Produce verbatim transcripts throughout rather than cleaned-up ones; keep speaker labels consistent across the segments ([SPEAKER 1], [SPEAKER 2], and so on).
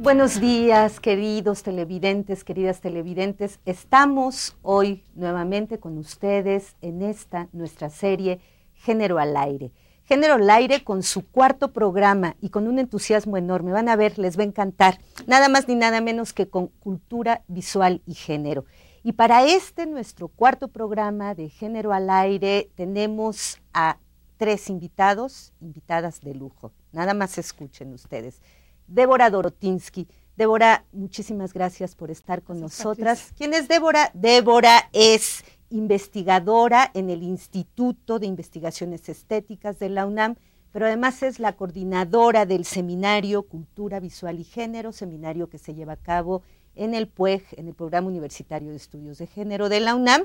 [SPEAKER 1] Buenos días, queridos televidentes, queridas televidentes. Estamos hoy nuevamente con ustedes en esta nuestra serie Género al Aire. Género al Aire con su cuarto programa y con un entusiasmo enorme. Van a ver, les va a encantar. Nada más ni nada menos que con cultura visual y género. Y para este nuestro cuarto programa de Género al Aire tenemos a tres invitados, invitadas de lujo. Nada más escuchen ustedes. Débora Dorotinsky. Débora, muchísimas gracias por estar con gracias, nosotras. Patricia. ¿Quién es Débora? Débora es investigadora en el Instituto de Investigaciones Estéticas de la UNAM, pero además es la coordinadora del seminario Cultura Visual y Género, seminario que se lleva a cabo en el P U E G, en el Programa Universitario de Estudios de Género de la UNAM.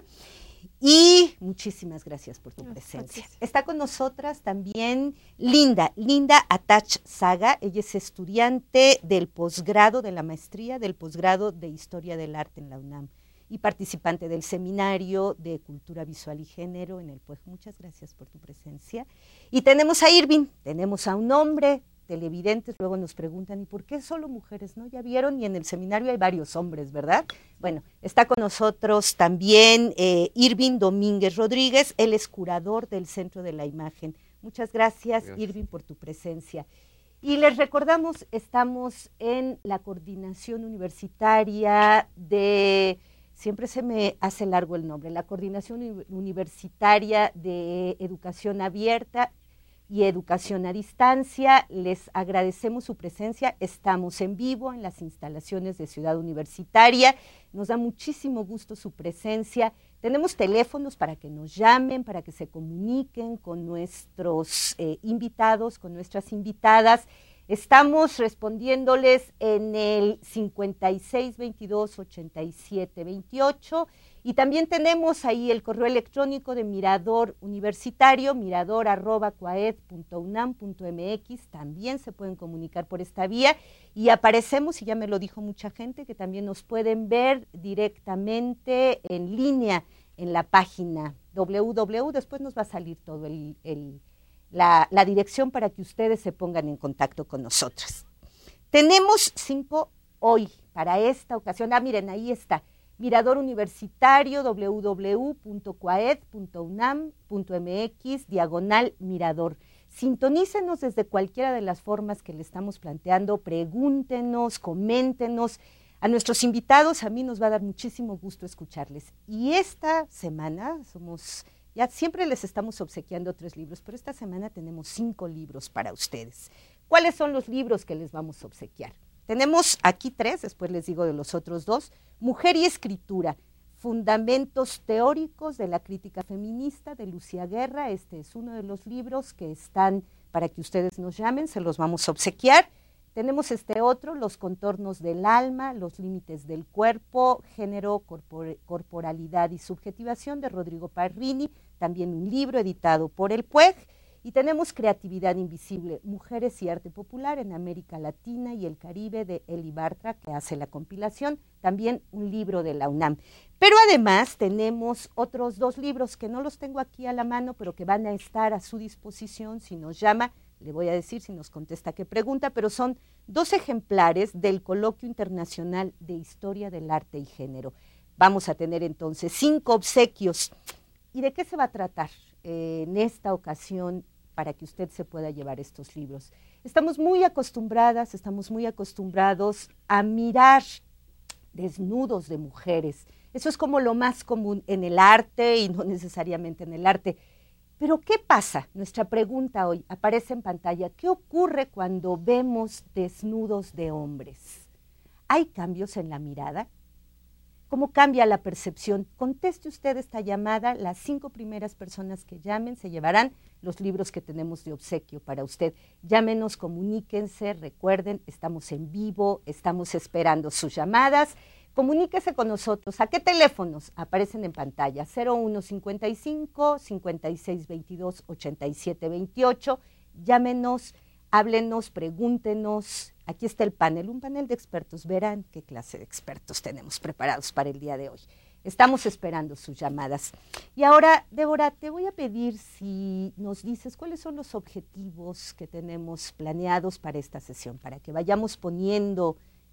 [SPEAKER 1] Y muchísimas gracias por tu no, presencia. Patricia. Está con nosotras también Linda, Linda Atach Saga. Ella es estudiante del posgrado, de la maestría del posgrado de Historia del Arte en la UNAM y participante del seminario de Cultura Visual y Género en el P U E G. Muchas gracias por tu presencia. Y tenemos a Irving, tenemos a un hombre, televidentes, luego nos preguntan, ¿y por qué solo mujeres? ¿No? Ya vieron, y en el seminario hay varios hombres, ¿verdad? Bueno, está con nosotros también eh, Irving Domínguez Rodríguez, él es curador del Centro de la Imagen. Muchas gracias, gracias, Irving, por tu presencia. Y les recordamos, estamos en la coordinación universitaria de, siempre se me hace largo el nombre, la coordinación universitaria de educación abierta y educación a distancia. Les agradecemos su presencia. Estamos en vivo en las instalaciones de Ciudad Universitaria. Nos da muchísimo gusto su presencia. Tenemos teléfonos para que nos llamen, para que se comuniquen con nuestros eh, invitados, con nuestras invitadas. Estamos respondiéndoles en el cincuenta y seis veintidós ochenta y siete veintiocho. Y también tenemos ahí el correo electrónico de Mirador Universitario, mirador arroba coaed punto unam punto mx. También se pueden comunicar por esta vía. Y aparecemos, y ya me lo dijo mucha gente, que también nos pueden ver directamente en línea en la página doble u doble u doble u. Después nos va a salir todo el, el, la, la dirección para que ustedes se pongan en contacto con nosotros. Tenemos cinco hoy para esta ocasión. Ah, miren, ahí está. Mirador Universitario, doble u doble u doble u punto coaed punto unam punto mx, diagonal Mirador. Sintonícenos desde cualquiera de las formas que le estamos planteando, pregúntenos, coméntenos. A nuestros invitados, a mí nos va a dar muchísimo gusto escucharles. Y esta semana, somos, ya siempre les estamos obsequiando tres libros, pero esta semana tenemos cinco libros para ustedes. ¿Cuáles son los libros que les vamos a obsequiar? Tenemos aquí tres, después les digo de los otros dos. Mujer y Escritura, Fundamentos Teóricos de la Crítica Feminista, de Lucía Guerra. Este es uno de los libros que están para que ustedes nos llamen, se los vamos a obsequiar. Tenemos este otro, Los Contornos del Alma, Los Límites del Cuerpo, Género, corpor Corporalidad y Subjetivación, de Rodrigo Parrini, también un libro editado por el P U E G. Y tenemos Creatividad Invisible, Mujeres y Arte Popular en América Latina y el Caribe, de Eli Bartra, que hace la compilación, también un libro de la UNAM. Pero además tenemos otros dos libros que no los tengo aquí a la mano, pero que van a estar a su disposición si nos llama. Le voy a decir si nos contesta qué pregunta, pero son dos ejemplares del Coloquio Internacional de Historia del Arte y Género. Vamos a tener entonces cinco obsequios. ¿Y de qué se va a tratar eh, en esta ocasión para que usted se pueda llevar estos libros? Estamos muy acostumbradas, estamos muy acostumbrados a mirar desnudos de mujeres. Eso es como lo más común en el arte y no necesariamente en el arte. Pero ¿qué pasa? Nuestra pregunta hoy aparece en pantalla. ¿Qué ocurre cuando vemos desnudos de hombres? ¿Hay cambios en la mirada? ¿Cómo cambia la percepción? Conteste usted esta llamada. Las cinco primeras personas que llamen se llevarán los libros que tenemos de obsequio para usted. Llámenos, comuníquense, recuerden, estamos en vivo, estamos esperando sus llamadas. Comuníquese con nosotros. ¿A qué teléfonos? Aparecen en pantalla. cero uno cincuenta y cinco, cincuenta y seis veintidós, ochenta y siete veintiocho. Llámenos, háblenos, pregúntenos. Aquí está el panel, un panel de expertos. Verán qué clase de expertos tenemos preparados para el día de hoy. Estamos esperando sus llamadas. Y ahora, Débora, te voy a pedir si nos dices cuáles son los objetivos que tenemos planeados para esta sesión, para que vayamos poniendo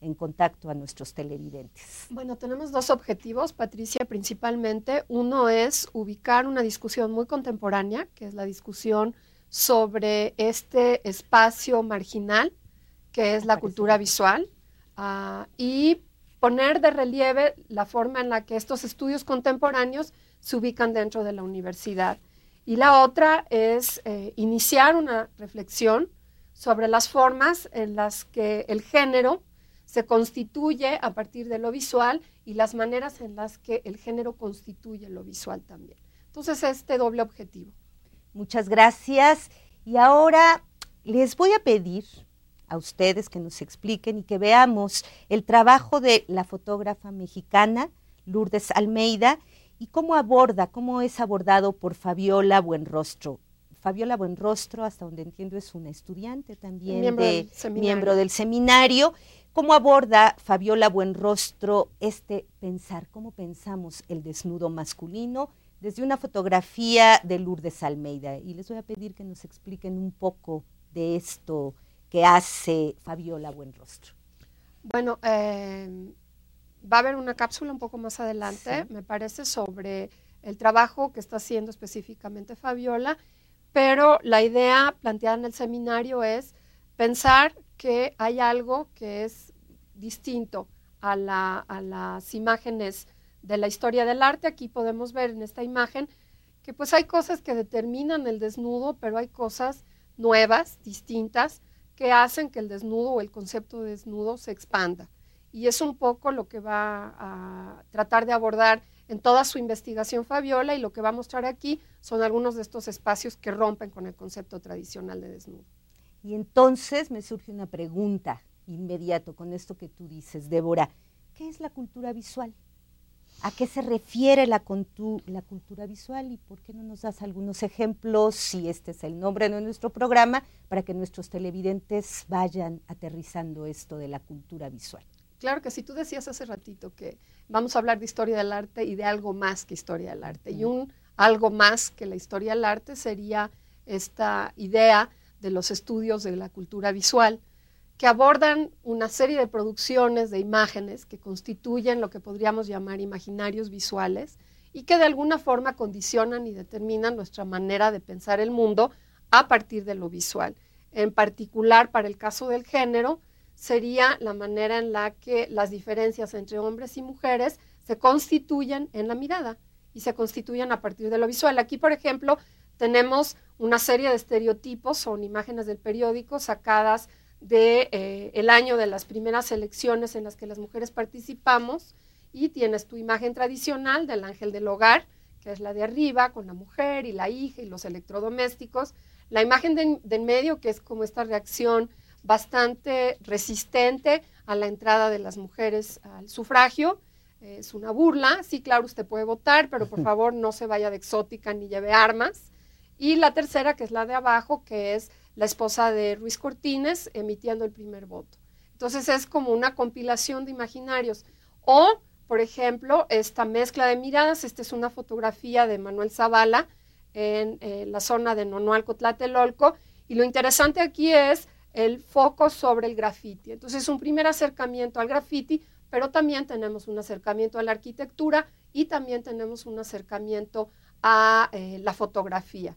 [SPEAKER 1] en contacto a nuestros televidentes?
[SPEAKER 2] Bueno, tenemos dos objetivos, Patricia, principalmente. Uno es ubicar una discusión muy contemporánea, que es la discusión sobre este espacio marginal, que es la cultura visual, uh, y poner de relieve la forma en la que estos estudios contemporáneos se ubican dentro de la universidad. Y la otra es eh, iniciar una reflexión sobre las formas en las que el género se constituye a partir de lo visual y las maneras en las que el género constituye lo visual también. Entonces, este doble objetivo.
[SPEAKER 1] Muchas gracias. Y ahora les voy a pedir a ustedes que nos expliquen y que veamos el trabajo de la fotógrafa mexicana Lourdes Almeida y cómo aborda, cómo es abordado por Fabiola Buenrostro. Fabiola Buenrostro, hasta donde entiendo, es una estudiante también,
[SPEAKER 2] miembro,
[SPEAKER 1] de,
[SPEAKER 2] del
[SPEAKER 1] miembro del seminario. ¿Cómo aborda Fabiola Buenrostro este pensar, cómo pensamos el desnudo masculino desde una fotografía de Lourdes Almeida? Y les voy a pedir que nos expliquen un poco de esto que hace Fabiola Buenrostro.
[SPEAKER 2] Bueno, eh, va a haber una cápsula un poco más adelante,
[SPEAKER 1] sí.
[SPEAKER 2] me parece, sobre el trabajo que está haciendo específicamente Fabiola, pero la idea planteada en el seminario es pensar que hay algo que es distinto a, la, a las imágenes de la historia del arte. Aquí podemos ver en esta imagen que pues hay cosas que determinan el desnudo, pero hay cosas nuevas, distintas, que hacen que el desnudo o el concepto de desnudo se expanda. Y es un poco lo que va a tratar de abordar en toda su investigación Fabiola, y lo que va a mostrar aquí son algunos de estos espacios que rompen con el concepto tradicional de desnudo.
[SPEAKER 1] Y entonces me surge una pregunta inmediato con esto que tú dices, Débora. ¿Qué es la cultura visual? ¿A qué se refiere la, la cultura visual? ¿Y por qué no nos das algunos ejemplos, si este es el nombre de nuestro programa, para que nuestros televidentes vayan aterrizando esto de la cultura visual?
[SPEAKER 2] Claro que sí, tú decías hace ratito que vamos a hablar de historia del arte y de algo más que historia del arte. Uh-huh. Y un algo más que la historia del arte sería esta idea de los estudios de la cultura visual, que abordan una serie de producciones de imágenes que constituyen lo que podríamos llamar imaginarios visuales y que de alguna forma condicionan y determinan nuestra manera de pensar el mundo a partir de lo visual. En particular, para el caso del género, sería la manera en la que las diferencias entre hombres y mujeres se constituyen en la mirada y se constituyen a partir de lo visual. Aquí, por ejemplo, tenemos una serie de estereotipos, son imágenes del periódico sacadas de eh, el año de las primeras elecciones en las que las mujeres participamos, y tienes tu imagen tradicional del ángel del hogar, que es la de arriba, con la mujer y la hija y los electrodomésticos, la imagen de, de en medio, que es como esta reacción bastante resistente a la entrada de las mujeres al sufragio, eh, es una burla, sí, claro, usted puede votar, pero por favor no se vaya de exótica ni lleve armas, y la tercera, que es la de abajo, que es la esposa de Ruiz Cortines emitiendo el primer voto. Entonces es como una compilación de imaginarios. O, por ejemplo, esta mezcla de miradas, esta es una fotografía de Manuel Zavala en eh, la zona de Nonualco, Tlatelolco, y lo interesante aquí es el foco sobre el graffiti. Entonces es un primer acercamiento al graffiti, pero también tenemos un acercamiento a la arquitectura y también tenemos un acercamiento a eh, la fotografía.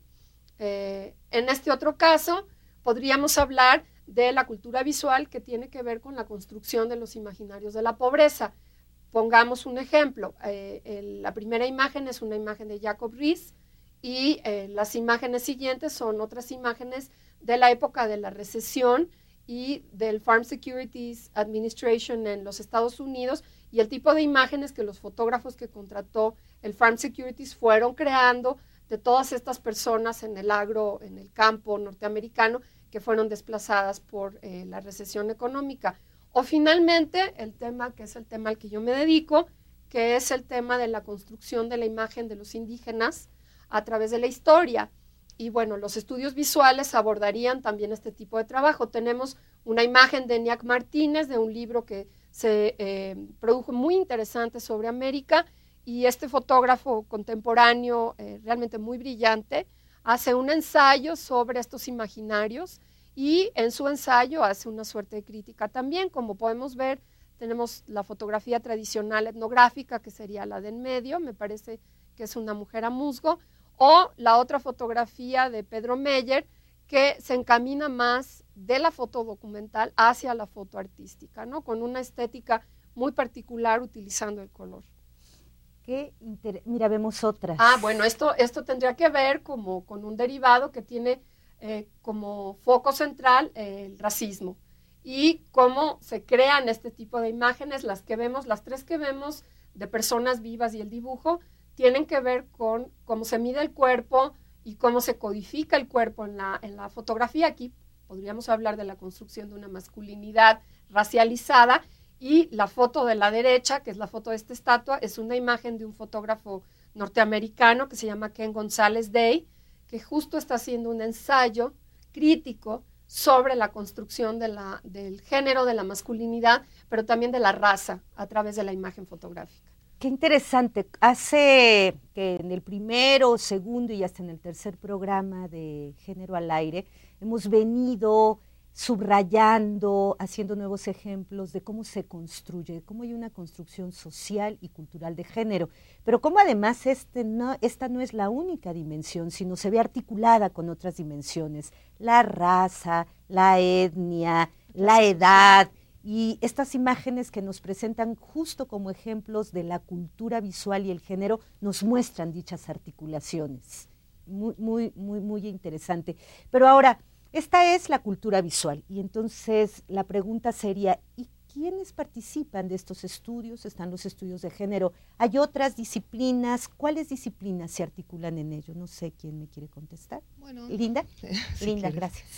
[SPEAKER 2] Eh, en este otro caso, podríamos hablar de la cultura visual, que tiene que ver con la construcción de los imaginarios de la pobreza. Pongamos un ejemplo. Eh, el, la primera imagen es una imagen de Jacob Riis, y eh, las imágenes siguientes son otras imágenes de la época de la recesión y del Farm Securities Administration en los Estados Unidos, y el tipo de imágenes que los fotógrafos que contrató el Farm Securities fueron creando de todas estas personas en el agro, en el campo norteamericano, que fueron desplazadas por eh, la recesión económica. O finalmente, el tema que es el tema al que yo me dedico, que es el tema de la construcción de la imagen de los indígenas a través de la historia. Y bueno, los estudios visuales abordarían también este tipo de trabajo. Tenemos una imagen de Eniac Martínez, de un libro que se eh, produjo muy interesante sobre América, y este fotógrafo contemporáneo, eh, realmente muy brillante, hace un ensayo sobre estos imaginarios, y en su ensayo hace una suerte de crítica también. Como podemos ver, tenemos la fotografía tradicional etnográfica, que sería la de en medio, me parece que es una mujer a musgo, o la otra fotografía de Pedro Meyer, que se encamina más de la foto documental hacia la foto artística, ¿no? Con una estética muy particular utilizando el color.
[SPEAKER 1] Qué inter... Mira, vemos otras.
[SPEAKER 2] Ah, bueno, esto, esto tendría que ver como con un derivado que tiene eh, como foco central eh, el racismo y cómo se crean este tipo de imágenes. Las que vemos, las tres que vemos de personas vivas y el dibujo, tienen que ver con cómo se mide el cuerpo y cómo se codifica el cuerpo en la, en la fotografía. Aquí podríamos hablar de la construcción de una masculinidad racializada. Y la foto de la derecha, que es la foto de esta estatua, es una imagen de un fotógrafo norteamericano que se llama Ken González Day, que justo está haciendo un ensayo crítico sobre la construcción de la, del género, de la masculinidad, pero también de la raza a través de la imagen fotográfica.
[SPEAKER 1] Qué interesante. Hace que en el primero, segundo y hasta en el tercer programa de Género al Aire hemos venido subrayando, haciendo nuevos ejemplos de cómo se construye, cómo hay una construcción social y cultural de género, pero cómo además este no, esta no es la única dimensión, sino se ve articulada con otras dimensiones, la raza, la etnia, la edad, y estas imágenes que nos presentan justo como ejemplos de la cultura visual y el género nos muestran dichas articulaciones. Muy, muy, muy, muy interesante. Pero ahora, esta es la cultura visual y entonces la pregunta sería, ¿y quiénes participan de estos estudios? Están los estudios de género. ¿Hay otras disciplinas? ¿Cuáles disciplinas se articulan en ello? No sé quién me quiere contestar.
[SPEAKER 3] Bueno,
[SPEAKER 1] Linda.
[SPEAKER 3] si
[SPEAKER 1] Linda,
[SPEAKER 3] quieres.
[SPEAKER 1] gracias.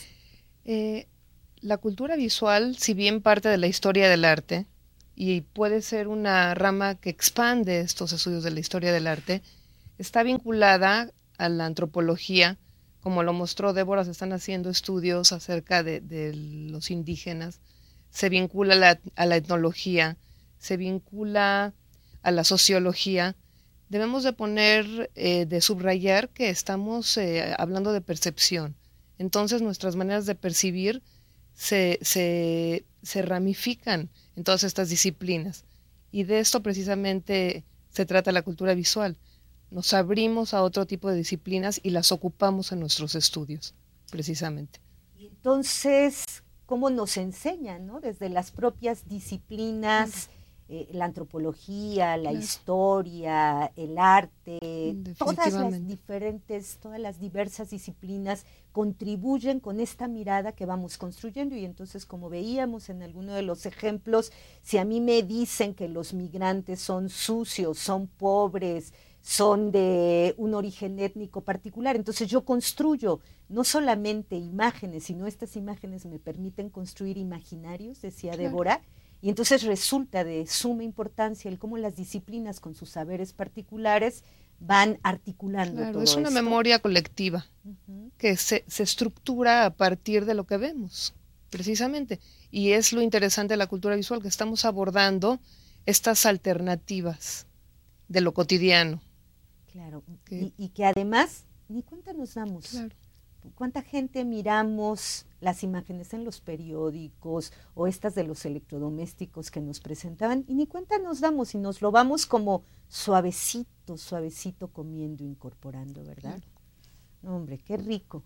[SPEAKER 3] Eh, la cultura visual, si bien parte de la historia del arte, y puede ser una rama que expande estos estudios de la historia del arte, está vinculada a la antropología. Como lo mostró Débora, se están haciendo estudios acerca de, de los indígenas, se vincula a la, a la etnología, se vincula a la sociología. Debemos de poner, eh, de subrayar que estamos eh, hablando de percepción. Entonces nuestras maneras de percibir se, se, se ramifican en todas estas disciplinas. Y de esto precisamente se trata la cultura visual. Nos abrimos a otro tipo de disciplinas y las ocupamos en nuestros estudios, precisamente.
[SPEAKER 1] Y entonces, ¿cómo nos enseñan, ¿no? Desde las propias disciplinas, eh, la antropología, la
[SPEAKER 3] Claro.
[SPEAKER 1] historia, el arte, todas las diferentes, todas las diversas disciplinas contribuyen con esta mirada que vamos construyendo. Y entonces, como veíamos en alguno de los ejemplos, si a mí me dicen que los migrantes son sucios, son pobres, son de un origen étnico particular, entonces yo construyo no solamente imágenes, sino estas imágenes me permiten construir imaginarios, decía
[SPEAKER 3] Claro.
[SPEAKER 1] Débora, y entonces resulta de suma importancia el cómo las disciplinas con sus saberes particulares van articulando
[SPEAKER 3] Claro,
[SPEAKER 1] todo
[SPEAKER 3] es una
[SPEAKER 1] esto.
[SPEAKER 3] memoria colectiva
[SPEAKER 1] Uh-huh.
[SPEAKER 3] que se, se estructura a partir de lo que vemos, precisamente. Y es lo interesante de la cultura visual, que estamos abordando estas alternativas de lo cotidiano.
[SPEAKER 1] Claro,
[SPEAKER 3] Que-
[SPEAKER 1] y, y que además ni cuenta nos damos.
[SPEAKER 3] Claro.
[SPEAKER 1] ¿Cuánta gente miramos las imágenes en los periódicos o estas de los electrodomésticos que nos presentaban y ni cuenta nos damos y nos lo vamos como suavecito, suavecito comiendo, incorporando, ¿verdad? No, hombre, qué rico.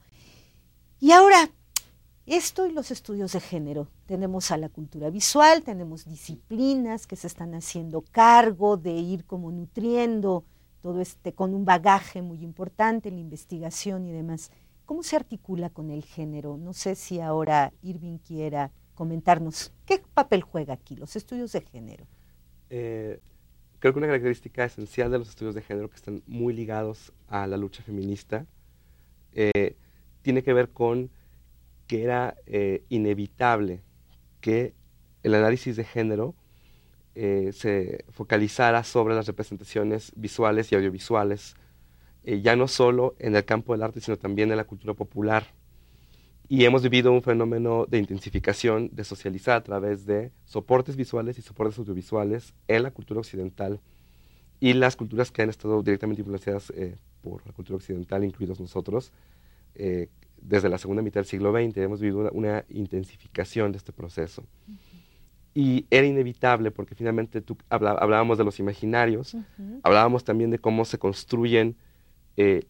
[SPEAKER 1] Y ahora, esto y los estudios de género. Tenemos a la cultura visual, tenemos disciplinas que se están haciendo cargo de ir como nutriendo todo este con un bagaje muy importante en la investigación y demás. ¿Cómo se articula con el género? No sé si ahora Irving quiera comentarnos qué papel juega aquí los estudios de género.
[SPEAKER 4] Eh, creo que una característica esencial de los estudios de género que están muy ligados a la lucha feminista eh, tiene que ver con que era eh, inevitable que el análisis de género eh, se focalizara sobre las representaciones visuales y audiovisuales, eh, ya no solo en el campo del arte, sino también en la cultura popular. Y hemos vivido un fenómeno de intensificación, de socializar a través de soportes visuales y soportes audiovisuales en la cultura occidental y las culturas que han estado directamente influenciadas eh, por la cultura occidental, incluidos nosotros, eh, desde la segunda mitad del siglo veinte. Hemos vivido una, una intensificación de este proceso. y era inevitable porque finalmente tú habla, hablábamos de los imaginarios, uh-huh. hablábamos también de cómo se construyen, eh,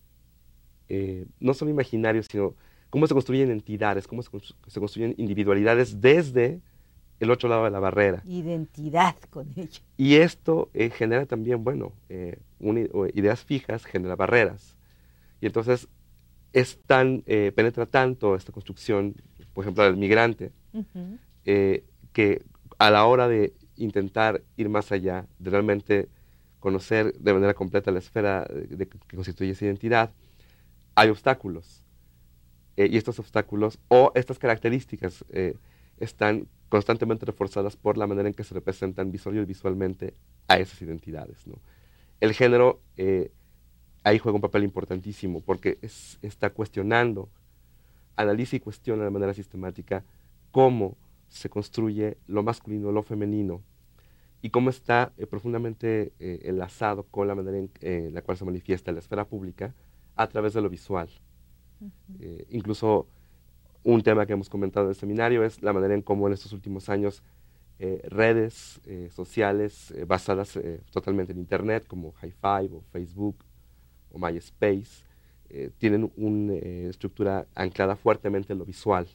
[SPEAKER 4] eh, no solo imaginarios, sino cómo se construyen entidades, cómo se, constru se construyen individualidades desde el otro lado de la barrera.
[SPEAKER 1] Identidad con ello.
[SPEAKER 4] Y esto eh, genera también, bueno, eh, una, ideas fijas, genera barreras. Y entonces es tan, eh, penetra tanto esta construcción, por ejemplo, del migrante, uh-huh. eh, que a la hora de intentar ir más allá, de realmente conocer de manera completa la esfera de, de, que constituye esa identidad, hay obstáculos. Eh, y estos obstáculos o estas características eh, están constantemente reforzadas por la manera en que se representan visual y visualmente a esas identidades, ¿no? El género eh, ahí juega un papel importantísimo porque es, está cuestionando, analiza y cuestiona de manera sistemática cómo se construye lo masculino, lo femenino, y cómo está eh, profundamente eh, enlazado con la manera en eh, la cual se manifiesta en la esfera pública a través de lo visual. Uh-huh. eh, incluso un tema que hemos comentado en el seminario es la manera en cómo en estos últimos años eh, redes eh, sociales eh, basadas eh, totalmente en Internet, como High Five o Facebook o MySpace, eh, tienen una eh, estructura anclada fuertemente en lo visual.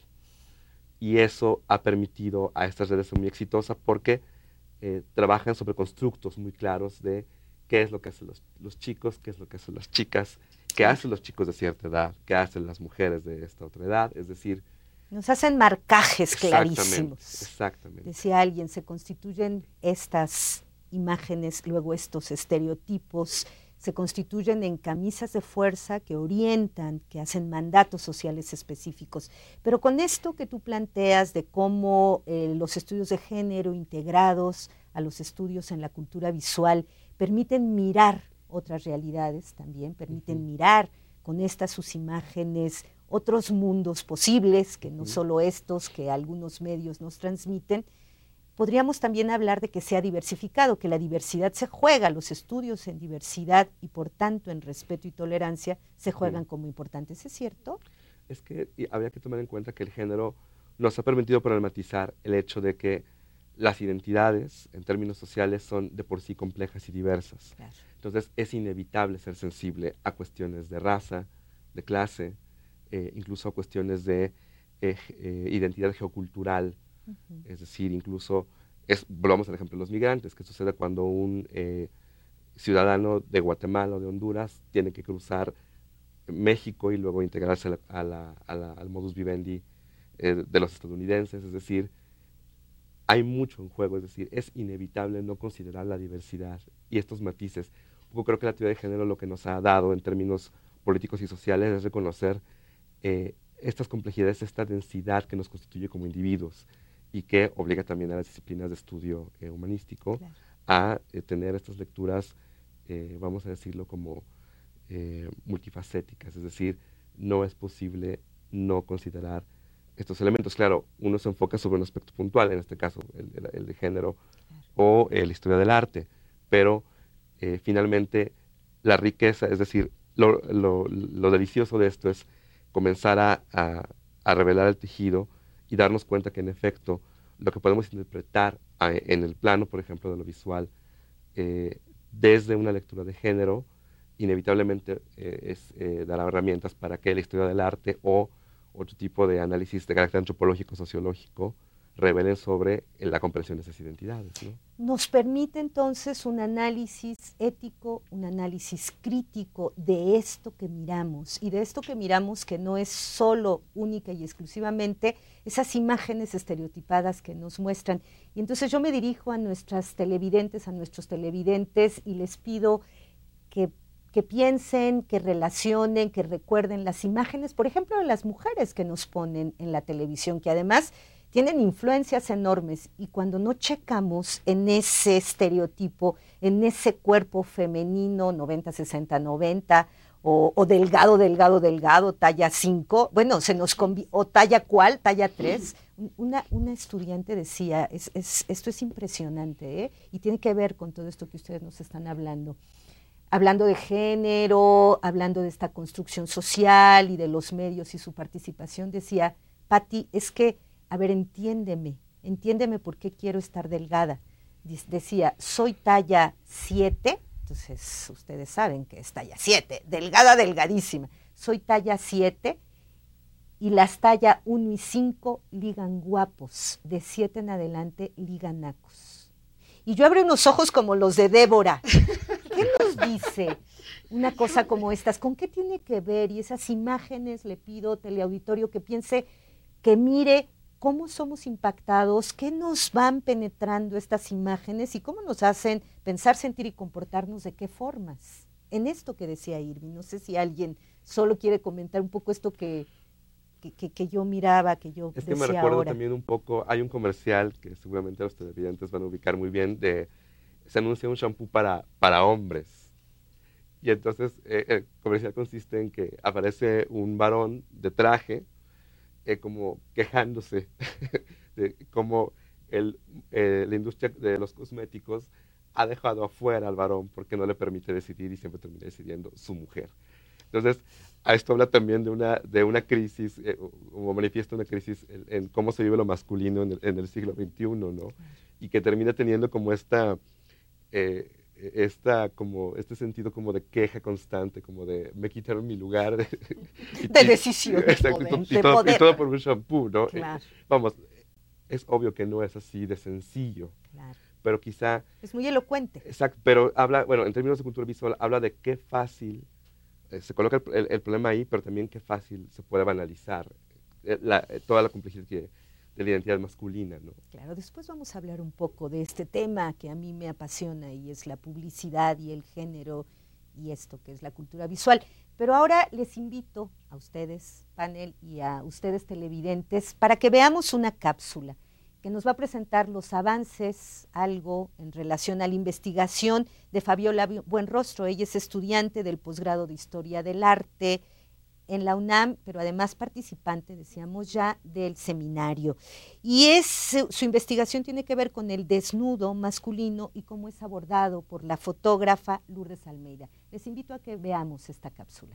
[SPEAKER 4] Y eso ha permitido a estas redes ser muy exitosas porque eh, trabajan sobre constructos muy claros de qué es lo que hacen los, los chicos, qué es lo que hacen las chicas, qué hacen los chicos de cierta edad, qué hacen las mujeres de esta otra edad, es decir...
[SPEAKER 1] Nos hacen marcajes clarísimos.
[SPEAKER 4] Exactamente, exactamente.
[SPEAKER 1] Decía alguien, se constituyen estas imágenes, luego estos estereotipos, se constituyen en camisas de fuerza que orientan, que hacen mandatos sociales específicos. Pero con esto que tú planteas de cómo eh, los estudios de género integrados a los estudios en la cultura visual permiten mirar otras realidades también, permiten uh-huh. mirar con estas sus imágenes otros mundos posibles, que no uh-huh. solo estos que algunos medios nos transmiten. Podríamos también hablar de que sea diversificado, que la diversidad se juega, los estudios en diversidad y por tanto en respeto y tolerancia se juegan uh-huh. como importantes, ¿es cierto?
[SPEAKER 4] Es que habría que tomar en cuenta que el género nos ha permitido problematizar el hecho de que las identidades en términos sociales son de por sí complejas y diversas. Claro. Entonces es inevitable ser sensible a cuestiones de raza, de clase, eh, incluso a cuestiones de eh, eh, identidad geocultural, uh-huh. es decir, incluso, es, volvamos al ejemplo de los migrantes, que sucede cuando un eh, ciudadano de Guatemala o de Honduras tiene que cruzar México y luego integrarse a la, a la, a la, al modus vivendi eh, de los estadounidenses, es decir, hay mucho en juego, es decir, es inevitable no considerar la diversidad y estos matices. Un poco creo que la teoría de género lo que nos ha dado en términos políticos y sociales es reconocer eh, estas complejidades, esta densidad que nos constituye como individuos y que obliga también a las disciplinas de estudio eh, humanístico claro. a eh, tener estas lecturas, eh, vamos a decirlo como eh, multifacéticas, es decir, no es posible no considerar estos elementos. Claro, uno se enfoca sobre un aspecto puntual, en este caso el, el, el de género claro. o eh, la historia del arte, pero eh, finalmente la riqueza, es decir, lo, lo, lo delicioso de esto es comenzar a, a, a revelar el tejido y darnos cuenta que en efecto lo que podemos interpretar a, en el plano, por ejemplo, de lo visual, eh, desde una lectura de género, inevitablemente eh, es, eh, dará herramientas para que la historia del arte o otro tipo de análisis de carácter antropológico, sociológico, revelen sobre la comprensión de esas identidades, ¿no?
[SPEAKER 1] Nos permite entonces un análisis ético, un análisis crítico de esto que miramos, y de esto que miramos que no es solo única y exclusivamente esas imágenes estereotipadas que nos muestran. Y entonces yo me dirijo a nuestras televidentes, a nuestros televidentes, y les pido que que piensen, que relacionen, que recuerden las imágenes, por ejemplo, de las mujeres que nos ponen en la televisión, que además tienen influencias enormes, y cuando no checamos en ese estereotipo, en ese cuerpo femenino noventa, sesenta, noventa, o, o delgado, delgado, delgado, talla cinco, bueno, se nos convi- o talla cuál, talla tres, una, una estudiante decía, es, es, esto es impresionante, ¿eh? Y tiene que ver con todo esto que ustedes nos están hablando. Hablando de género, hablando de esta construcción social y de los medios y su participación, decía, Patti, es que, a ver, entiéndeme, entiéndeme por qué quiero estar delgada. Decía, soy talla siete, entonces ustedes saben que es talla siete, delgada, delgadísima. Soy talla siete y las talla uno y cinco ligan guapos, de siete en adelante ligan nacos. Y yo abro unos ojos como los de Débora. ¿Qué nos dice una cosa como estas? ¿Con qué tiene que ver? Y esas imágenes, le pido teleauditorio que piense, que mire cómo somos impactados, qué nos van penetrando estas imágenes y cómo nos hacen pensar, sentir y comportarnos, de qué formas. En esto que decía Irving, no sé si alguien solo quiere comentar un poco esto que, que, que, que yo miraba, que yo
[SPEAKER 4] es
[SPEAKER 1] decía ahora.
[SPEAKER 4] Es que me recuerdo también un poco, hay un comercial que seguramente los televidentes van a ubicar muy bien, de se anuncia un shampoo para, para hombres. Y entonces eh, el comercial consiste en que aparece un varón de traje, Eh, como quejándose de cómo el, eh, la industria de los cosméticos ha dejado afuera al varón porque no le permite decidir y siempre termina decidiendo su mujer. Entonces, a esto habla también de una, de una crisis, eh, o manifiesta una crisis en, en cómo se vive lo masculino en el, en el siglo veintiuno, ¿no? Y que termina teniendo como esta... Eh, Esta, como, este sentido como de queja constante, como de me quitaron mi lugar de,
[SPEAKER 1] de decisión,
[SPEAKER 4] exacto,
[SPEAKER 1] de poder,
[SPEAKER 4] y,
[SPEAKER 1] de
[SPEAKER 4] todo,
[SPEAKER 1] poder.
[SPEAKER 4] y todo por un shampoo, ¿no?
[SPEAKER 1] Claro.
[SPEAKER 4] Eh, vamos, es obvio que no es así de sencillo,
[SPEAKER 1] claro.
[SPEAKER 4] pero quizá...
[SPEAKER 1] Es muy elocuente.
[SPEAKER 4] Exacto, pero habla, bueno, en términos de cultura visual, habla de qué fácil, eh, se coloca el, el, el problema ahí, pero también qué fácil se puede banalizar eh, la, eh, toda la complejidad que... de la identidad masculina, ¿no?
[SPEAKER 1] Claro, después vamos a hablar un poco de este tema que a mí me apasiona y es la publicidad y el género y esto que es la cultura visual. Pero ahora les invito a ustedes, panel, y a ustedes televidentes, para que veamos una cápsula que nos va a presentar los avances, algo en relación a la investigación de Fabiola Buenrostro. Ella es estudiante del posgrado de Historia del Arte en la UNAM, pero además participante, decíamos ya, del seminario. Y es, su investigación tiene que ver con el desnudo masculino y cómo es abordado por la fotógrafa Lourdes Almeida. Les invito a que veamos esta cápsula.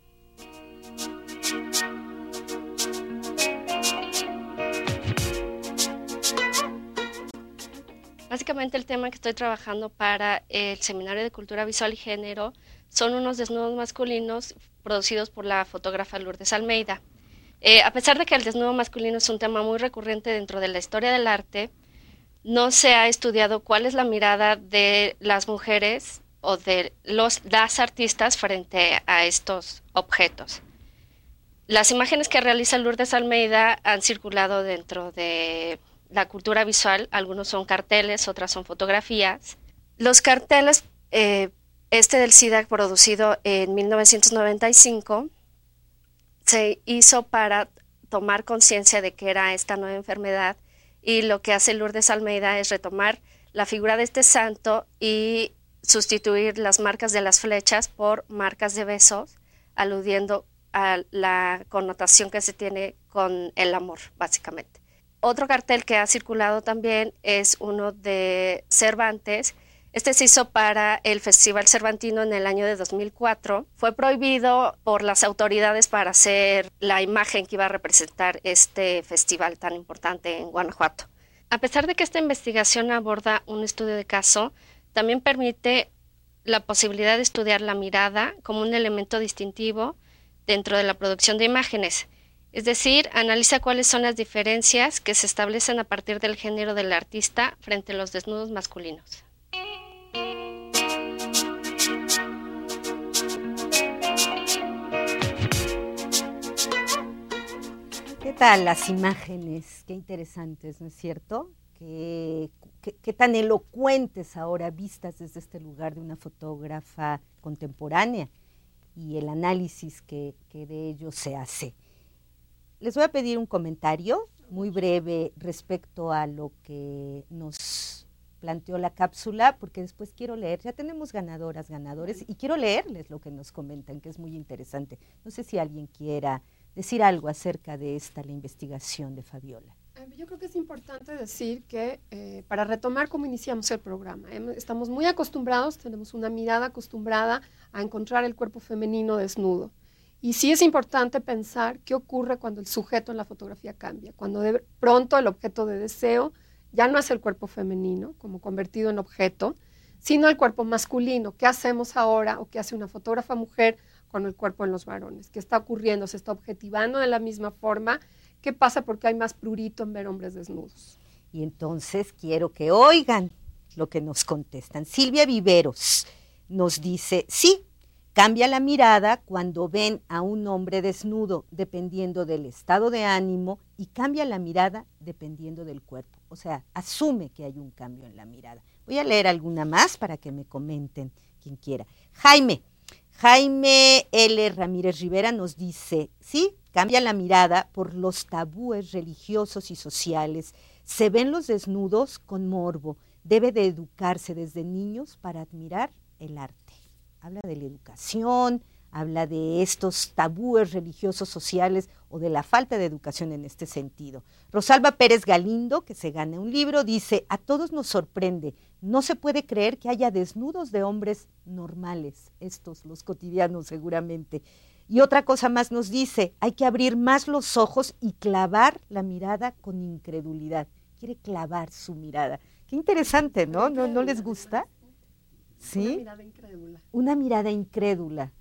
[SPEAKER 5] Básicamente el tema que estoy trabajando para el Seminario de Cultura Visual y Género son unos desnudos masculinos producidos por la fotógrafa Lourdes Almeida. Eh, a pesar de que el desnudo masculino es un tema muy recurrente dentro de la historia del arte, no se ha estudiado cuál es la mirada de las mujeres o de los, las artistas frente a estos objetos. Las imágenes que realiza Lourdes Almeida han circulado dentro de la cultura visual, algunos son carteles, otras son fotografías. Los carteles, eh, este del SIDA producido en mil novecientos noventa y cinco, se hizo para tomar conciencia de que era esta nueva enfermedad, y lo que hace Lourdes Almeida es retomar la figura de este santo y sustituir las marcas de las flechas por marcas de besos, aludiendo a la connotación que se tiene con el amor, básicamente. Otro cartel que ha circulado también es uno de Cervantes. Este se hizo para el Festival Cervantino en el año de dos mil cuatro. Fue prohibido por las autoridades para hacer la imagen que iba a representar este festival tan importante en Guanajuato. A pesar de que esta investigación aborda un estudio de caso, también permite la posibilidad de estudiar la mirada como un elemento distintivo dentro de la producción de imágenes. Es decir, analiza cuáles son las diferencias que se establecen a partir del género del artista frente a los desnudos masculinos.
[SPEAKER 1] ¿Qué tal las imágenes? Qué interesantes, ¿no es cierto? Qué, qué, qué tan elocuentes ahora vistas desde este lugar de una fotógrafa contemporánea y el análisis que, que de ello se hace. Les voy a pedir un comentario muy breve respecto a lo que nos planteó la cápsula, porque después quiero leer, ya tenemos ganadoras, ganadores, y quiero leerles lo que nos comentan, que es muy interesante. No sé si alguien quiera decir algo acerca de esta, la investigación de Fabiola.
[SPEAKER 2] Yo creo que es importante decir que eh, para retomar cómo iniciamos el programa, eh, estamos muy acostumbrados, tenemos una mirada acostumbrada a encontrar el cuerpo femenino desnudo. Y sí es importante pensar qué ocurre cuando el sujeto en la fotografía cambia, cuando de pronto el objeto de deseo ya no es el cuerpo femenino, como convertido en objeto, sino el cuerpo masculino. ¿Qué hacemos ahora o qué hace una fotógrafa mujer con el cuerpo en los varones? ¿Qué está ocurriendo? ¿Se está objetivando de la misma forma? ¿Qué pasa porque hay más prurito en ver hombres desnudos?
[SPEAKER 1] Y entonces quiero que oigan lo que nos contestan. Silvia Viveros nos dice, sí, cambia la mirada cuando ven a un hombre desnudo dependiendo del estado de ánimo y cambia la mirada dependiendo del cuerpo. O sea, asume que hay un cambio en la mirada. Voy a leer alguna más para que me comenten quien quiera. Jaime, Jaime L. Ramírez Rivera nos dice, sí, cambia la mirada por los tabúes religiosos y sociales. Se ven los desnudos con morbo. Debe de educarse desde niños para admirar el arte. Habla de la educación, habla de estos tabúes religiosos sociales o de la falta de educación en este sentido. Rosalba Pérez Galindo, que se gana un libro, dice, a todos nos sorprende, no se puede creer que haya desnudos de hombres normales, estos, los cotidianos seguramente. Y otra cosa más nos dice, hay que abrir más los ojos y clavar la mirada con incredulidad. Quiere clavar su mirada. Qué interesante, ¿no? ¿No, ¿no les gusta? ¿Sí?
[SPEAKER 2] Una mirada incrédula.
[SPEAKER 1] Una mirada incrédula.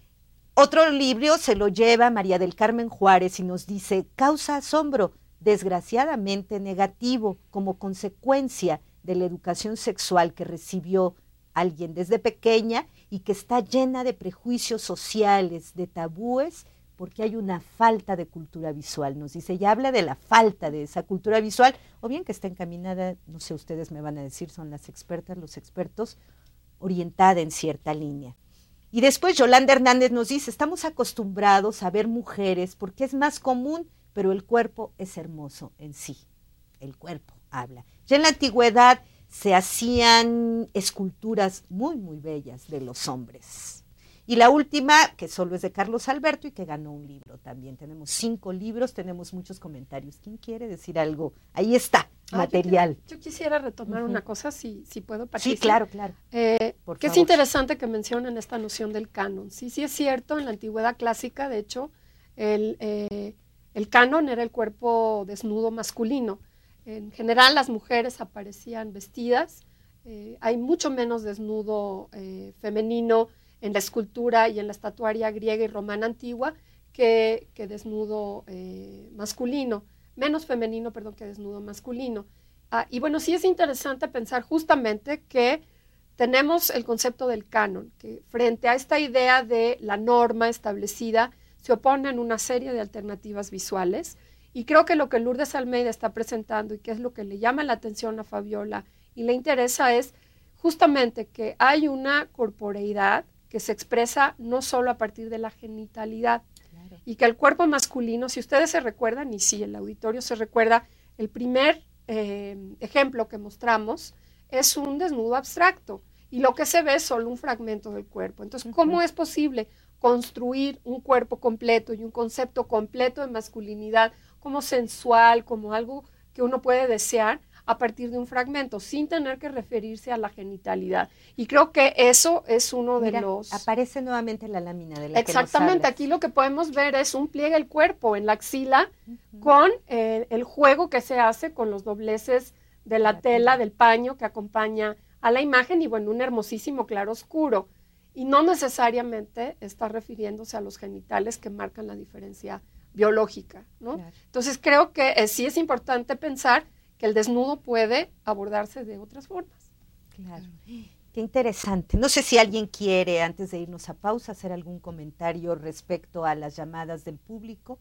[SPEAKER 1] Otro libro se lo lleva María del Carmen Juárez y nos dice, causa asombro, desgraciadamente negativo, como consecuencia de la educación sexual que recibió alguien desde pequeña y que está llena de prejuicios sociales, de tabúes, porque hay una falta de cultura visual, nos dice, y habla de la falta de esa cultura visual, o bien que está encaminada, no sé, ustedes me van a decir, son las expertas, los expertos, orientada en cierta línea. Y después Yolanda Hernández nos dice, estamos acostumbrados a ver mujeres porque es más común, pero el cuerpo es hermoso en sí, el cuerpo habla. Ya en la antigüedad se hacían esculturas muy, muy bellas de los hombres. Y la última, que solo es de Carlos Alberto y que ganó un libro también. Tenemos cinco libros, tenemos muchos comentarios. ¿Quién quiere decir algo? Ahí está, ah, material.
[SPEAKER 2] Yo, yo quisiera retomar uh-huh. una cosa, si, si puedo, Patricia.
[SPEAKER 1] Sí, claro, claro.
[SPEAKER 2] Eh, Por que favor. Es interesante que mencionen esta noción del canon. Sí, sí es cierto, en la antigüedad clásica, de hecho, el, eh, el canon era el cuerpo desnudo masculino. En general, las mujeres aparecían vestidas. Eh, hay mucho menos desnudo eh, femenino en la escultura y en la estatuaria griega y romana antigua que, que desnudo eh, masculino, menos femenino, perdón, que desnudo masculino. Ah, y bueno, sí es interesante pensar justamente que tenemos el concepto del canon, que frente a esta idea de la norma establecida se oponen una serie de alternativas visuales, y creo que lo que Lourdes Almeida está presentando y que es lo que le llama la atención a Fabiola y le interesa es justamente que hay una corporeidad que se expresa no solo a partir de la genitalidad, claro. Y que el cuerpo masculino, si ustedes se recuerdan, y si el auditorio se recuerda, el primer eh, ejemplo que mostramos es un desnudo abstracto, y lo que se ve es solo un fragmento del cuerpo. Entonces, uh-huh. ¿cómo es posible construir un cuerpo completo y un concepto completo de masculinidad como sensual, como algo que uno puede desear, a partir de un fragmento, sin tener que referirse a la genitalidad? Y creo que eso es uno
[SPEAKER 1] Mira,
[SPEAKER 2] de los...
[SPEAKER 1] aparece nuevamente la lámina de la
[SPEAKER 2] Exactamente,
[SPEAKER 1] que
[SPEAKER 2] aquí lo que podemos ver es un pliegue del cuerpo en la axila, uh-huh. con eh, el juego que se hace con los dobleces de la, la tela, tela, del paño que acompaña a la imagen, y bueno, un hermosísimo claro oscuro. Y no necesariamente está refiriéndose a los genitales que marcan la diferencia biológica, ¿no? Claro. Entonces creo que eh, sí es importante pensar que el desnudo puede abordarse de otras formas.
[SPEAKER 1] Claro. Qué interesante. No sé si alguien quiere, antes de irnos a pausa, hacer algún comentario respecto a las llamadas del público.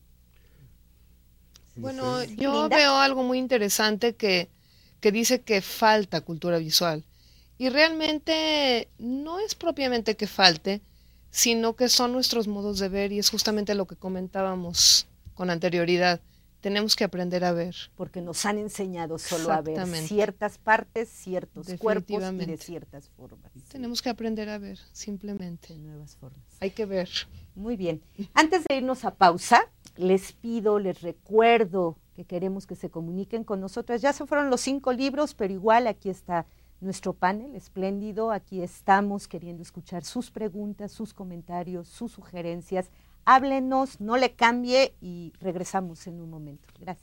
[SPEAKER 3] Bueno, sí, yo Linda. veo algo muy interesante que, que dice que falta cultura visual. Y realmente no es propiamente que falte, sino que son nuestros modos de ver, y es justamente lo que comentábamos con anterioridad. Tenemos que aprender a ver.
[SPEAKER 1] Porque nos han enseñado solo a ver ciertas partes, ciertos cuerpos y de ciertas formas.
[SPEAKER 3] Tenemos que aprender a ver, simplemente.
[SPEAKER 1] De nuevas formas.
[SPEAKER 3] Hay que ver.
[SPEAKER 1] Muy bien. Antes de irnos a pausa, les pido, les recuerdo que queremos que se comuniquen con nosotras. Ya se fueron los cinco libros, pero igual aquí está nuestro panel espléndido. Aquí estamos queriendo escuchar sus preguntas, sus comentarios, sus sugerencias Háblenos, no le cambie y regresamos en un momento. Gracias.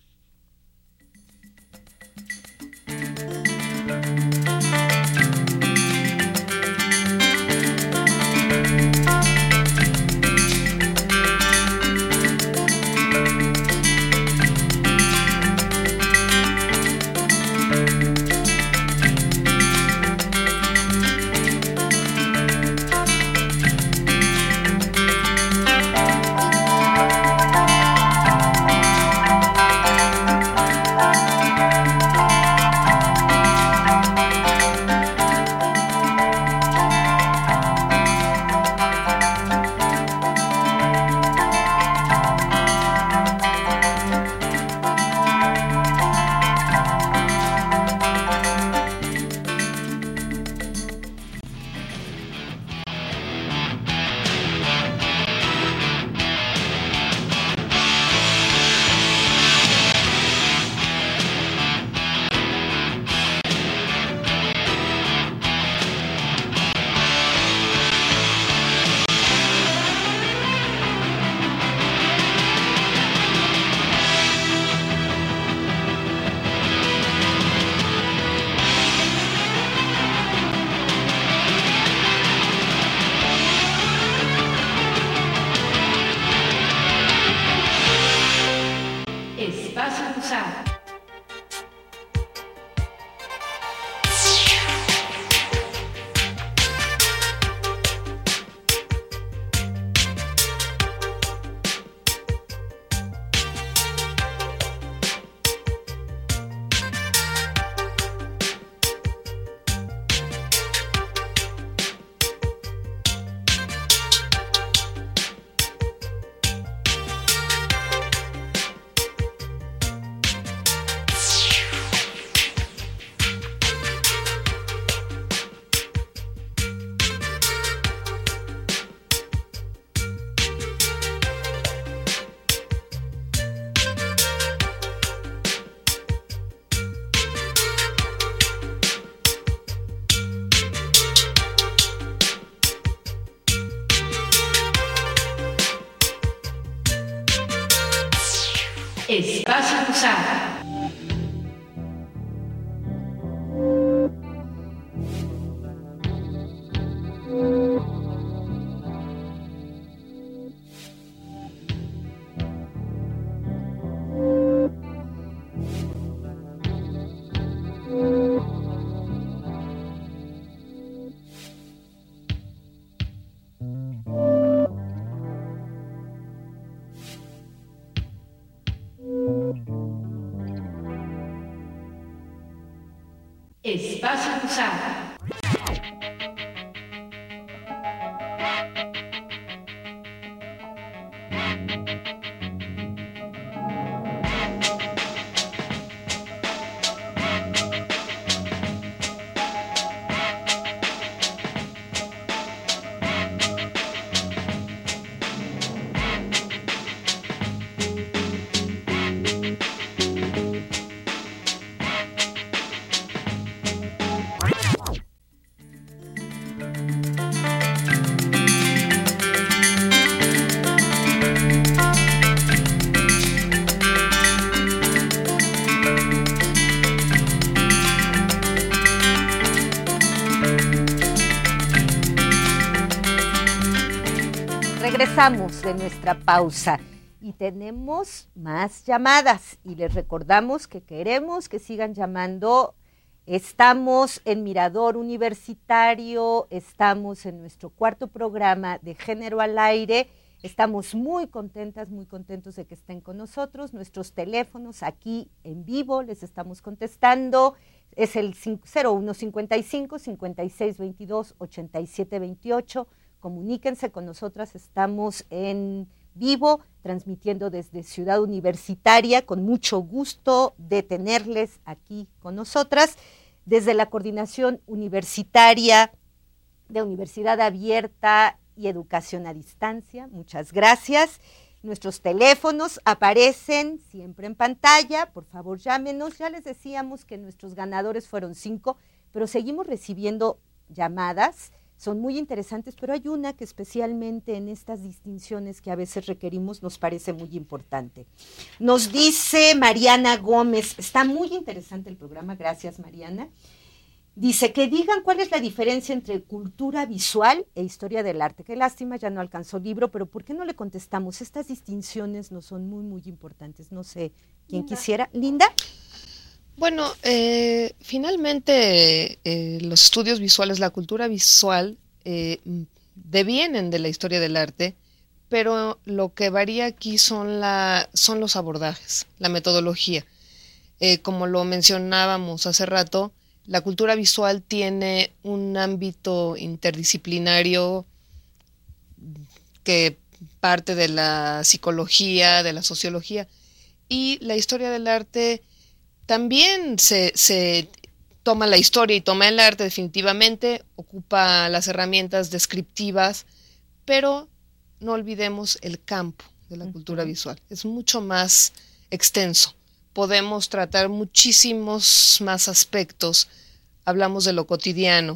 [SPEAKER 6] Espacio Cruzado. Espacio Cruzado.
[SPEAKER 1] Regresamos de nuestra pausa y tenemos más llamadas y les recordamos que queremos que sigan llamando. Estamos en Mirador Universitario, estamos en nuestro cuarto programa de Género al Aire. Estamos muy contentas, muy contentos de que estén con nosotros. Nuestros teléfonos aquí en vivo les estamos contestando. Es el cero uno cincuenta y cinco, cincuenta y seis veintidós, ochenta y siete veintiocho. Comuníquense con nosotras, estamos en vivo, transmitiendo desde Ciudad Universitaria, con mucho gusto de tenerles aquí con nosotras, desde la Coordinación Universitaria de Universidad Abierta y Educación a Distancia. Muchas gracias. Nuestros teléfonos aparecen siempre en pantalla, por favor llámenos. Ya les decíamos que nuestros ganadores fueron cinco, pero seguimos recibiendo llamadas. son muy interesantes, pero hay una que especialmente en estas distinciones que a veces requerimos nos parece muy importante. Nos dice Mariana Gómez, está muy interesante el programa, gracias Mariana. Dice que digan cuál es la diferencia entre cultura visual e historia del arte. Qué lástima, ya no alcanzó libro, pero ¿por qué no le contestamos? Estas distinciones nos son muy, muy importantes. No sé, ¿quién Linda. quisiera? ¿Linda?
[SPEAKER 3] Bueno, eh, finalmente eh, los estudios visuales, la cultura visual, eh, devienen de la historia del arte, pero lo que varía aquí son, la, son los abordajes, la metodología. Eh, como lo mencionábamos hace rato, la cultura visual tiene un ámbito interdisciplinario que parte de la psicología, de la sociología, y la historia del arte también se, se toma la historia y toma el arte definitivamente, ocupa las herramientas descriptivas, pero no olvidemos el campo de la uh-huh. cultura visual, es mucho más extenso. Podemos tratar muchísimos más aspectos, hablamos de lo cotidiano,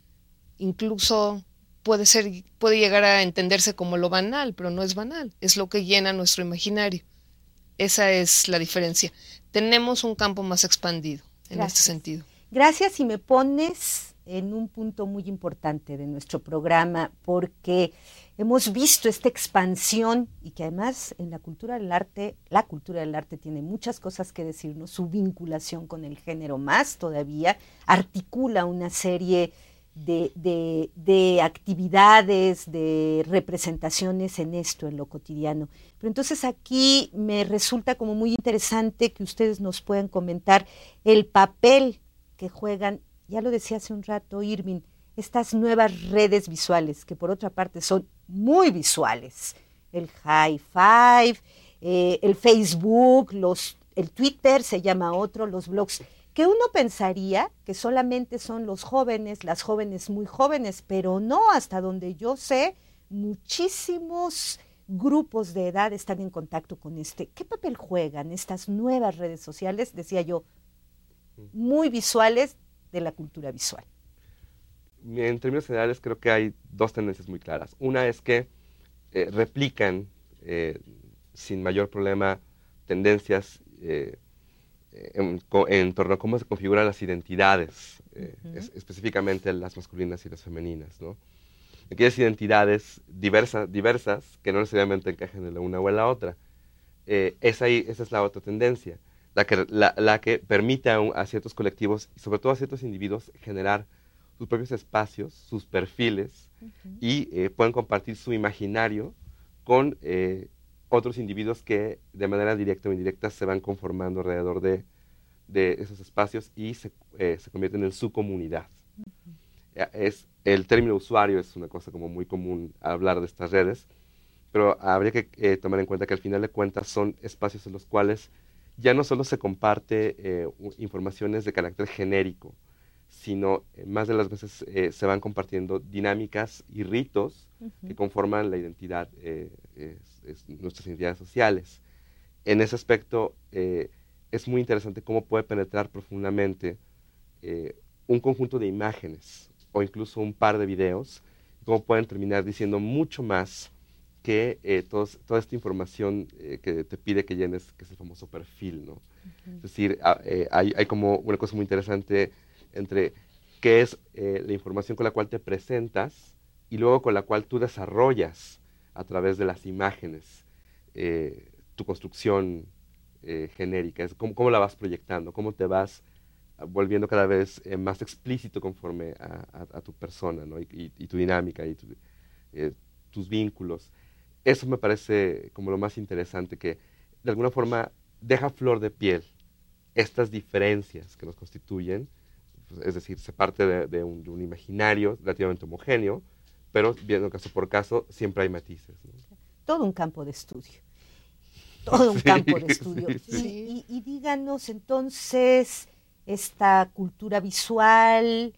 [SPEAKER 3] incluso puede ser, puede llegar a entenderse como lo banal, pero no es banal, es lo que llena nuestro imaginario. Esa es la diferencia. Tenemos un campo más expandido en Gracias. Este sentido.
[SPEAKER 1] Gracias, y me pones en un punto muy importante de nuestro programa, porque hemos visto esta expansión y que además en la cultura del arte, la cultura del arte tiene muchas cosas que decirnos, su vinculación con el género más todavía, articula una serie de, de, de actividades, de representaciones en esto, en lo cotidiano. Pero entonces aquí me resulta como muy interesante que ustedes nos puedan comentar el papel que juegan, ya lo decía hace un rato Irving, estas nuevas redes visuales, que por otra parte son muy visuales, el high five, eh, el Facebook, los, el Twitter se llama otro, los blogs, que uno pensaría que solamente son los jóvenes, las jóvenes muy jóvenes, pero no, hasta donde yo sé, muchísimos grupos de edad están en contacto con este. ¿Qué papel juegan estas nuevas redes sociales? Decía yo, muy visuales de la cultura visual.
[SPEAKER 4] En términos generales creo que hay dos tendencias muy claras. Una es que eh, replican eh, sin mayor problema tendencias eh, en, en torno a cómo se configuran las identidades, eh, uh-huh. es, específicamente las masculinas y las femeninas, ¿no? Aquellas identidades diversas, diversas que no necesariamente encajan en la una o en la otra. Eh, esa, esa es la otra tendencia, la que, la, la que permite a, un, a ciertos colectivos, y sobre todo a ciertos individuos, generar sus propios espacios, sus perfiles, uh-huh. y eh, pueden compartir su imaginario con eh, otros individuos que de manera directa o indirecta se van conformando alrededor de, de esos espacios y se, eh, se convierten en su comunidad. Uh-huh. Es, el término usuario es una cosa como muy común hablar de estas redes, pero habría que eh, tomar en cuenta que al final de cuentas son espacios en los cuales ya no solo se comparte eh, informaciones de carácter genérico, sino eh, más de las veces eh, se van compartiendo dinámicas y ritos uh-huh. que conforman la identidad, eh, es, es nuestras identidades sociales. En ese aspecto eh, es muy interesante cómo puede penetrar profundamente eh, un conjunto de imágenes o incluso un par de videos, cómo pueden terminar diciendo mucho más que eh, todos, toda esta información eh, que te pide que llenes, que es el famoso perfil, ¿no? Uh-huh. Es decir, a, eh, hay, hay como una cosa muy interesante entre qué es eh, la información con la cual te presentas y luego con la cual tú desarrollas a través de las imágenes eh, tu construcción eh, genérica, es cómo, cómo la vas proyectando, cómo te vas volviendo cada vez eh, más explícito conforme a, a, a tu persona, ¿no? y, y, y tu dinámica y tu, eh, tus vínculos. Eso me parece como lo más interesante, que de alguna forma deja flor de piel estas diferencias que nos constituyen, pues, es decir, se parte de, de, un, de un imaginario relativamente homogéneo, pero viendo caso por caso siempre hay matices, ¿no?
[SPEAKER 1] Todo un campo de estudio, todo un
[SPEAKER 4] sí,
[SPEAKER 1] campo de estudio.
[SPEAKER 4] Sí, sí.
[SPEAKER 1] Y, y, y díganos entonces, esta cultura visual,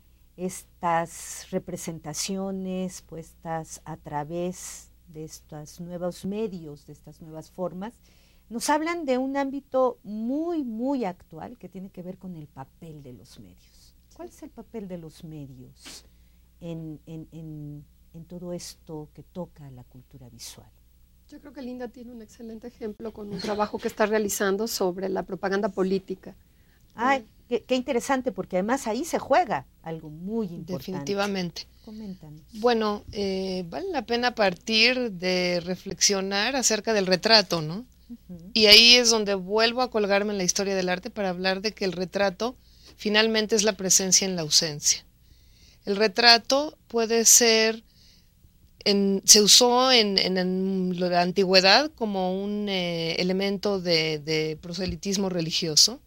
[SPEAKER 1] estas representaciones puestas a través de estos nuevos medios, de estas nuevas formas, nos hablan de un ámbito muy, muy actual que tiene que ver con el papel de los medios. ¿Cuál es el papel de los medios en, en, en, en todo esto que toca la cultura visual?
[SPEAKER 2] Yo creo que Linda tiene un excelente ejemplo con un trabajo que está realizando sobre la propaganda política.
[SPEAKER 1] Ay, qué, qué interesante, porque además ahí se juega algo muy importante.
[SPEAKER 3] Definitivamente.
[SPEAKER 1] Coméntanos.
[SPEAKER 3] Bueno, eh, vale la pena partir de reflexionar acerca del retrato, ¿no? Uh-huh. Y ahí es donde vuelvo a colgarme en la historia del arte para hablar de que el retrato finalmente es la presencia en la ausencia. El retrato puede ser, en, se usó en, en, en la antigüedad como un eh, elemento de, de proselitismo religioso,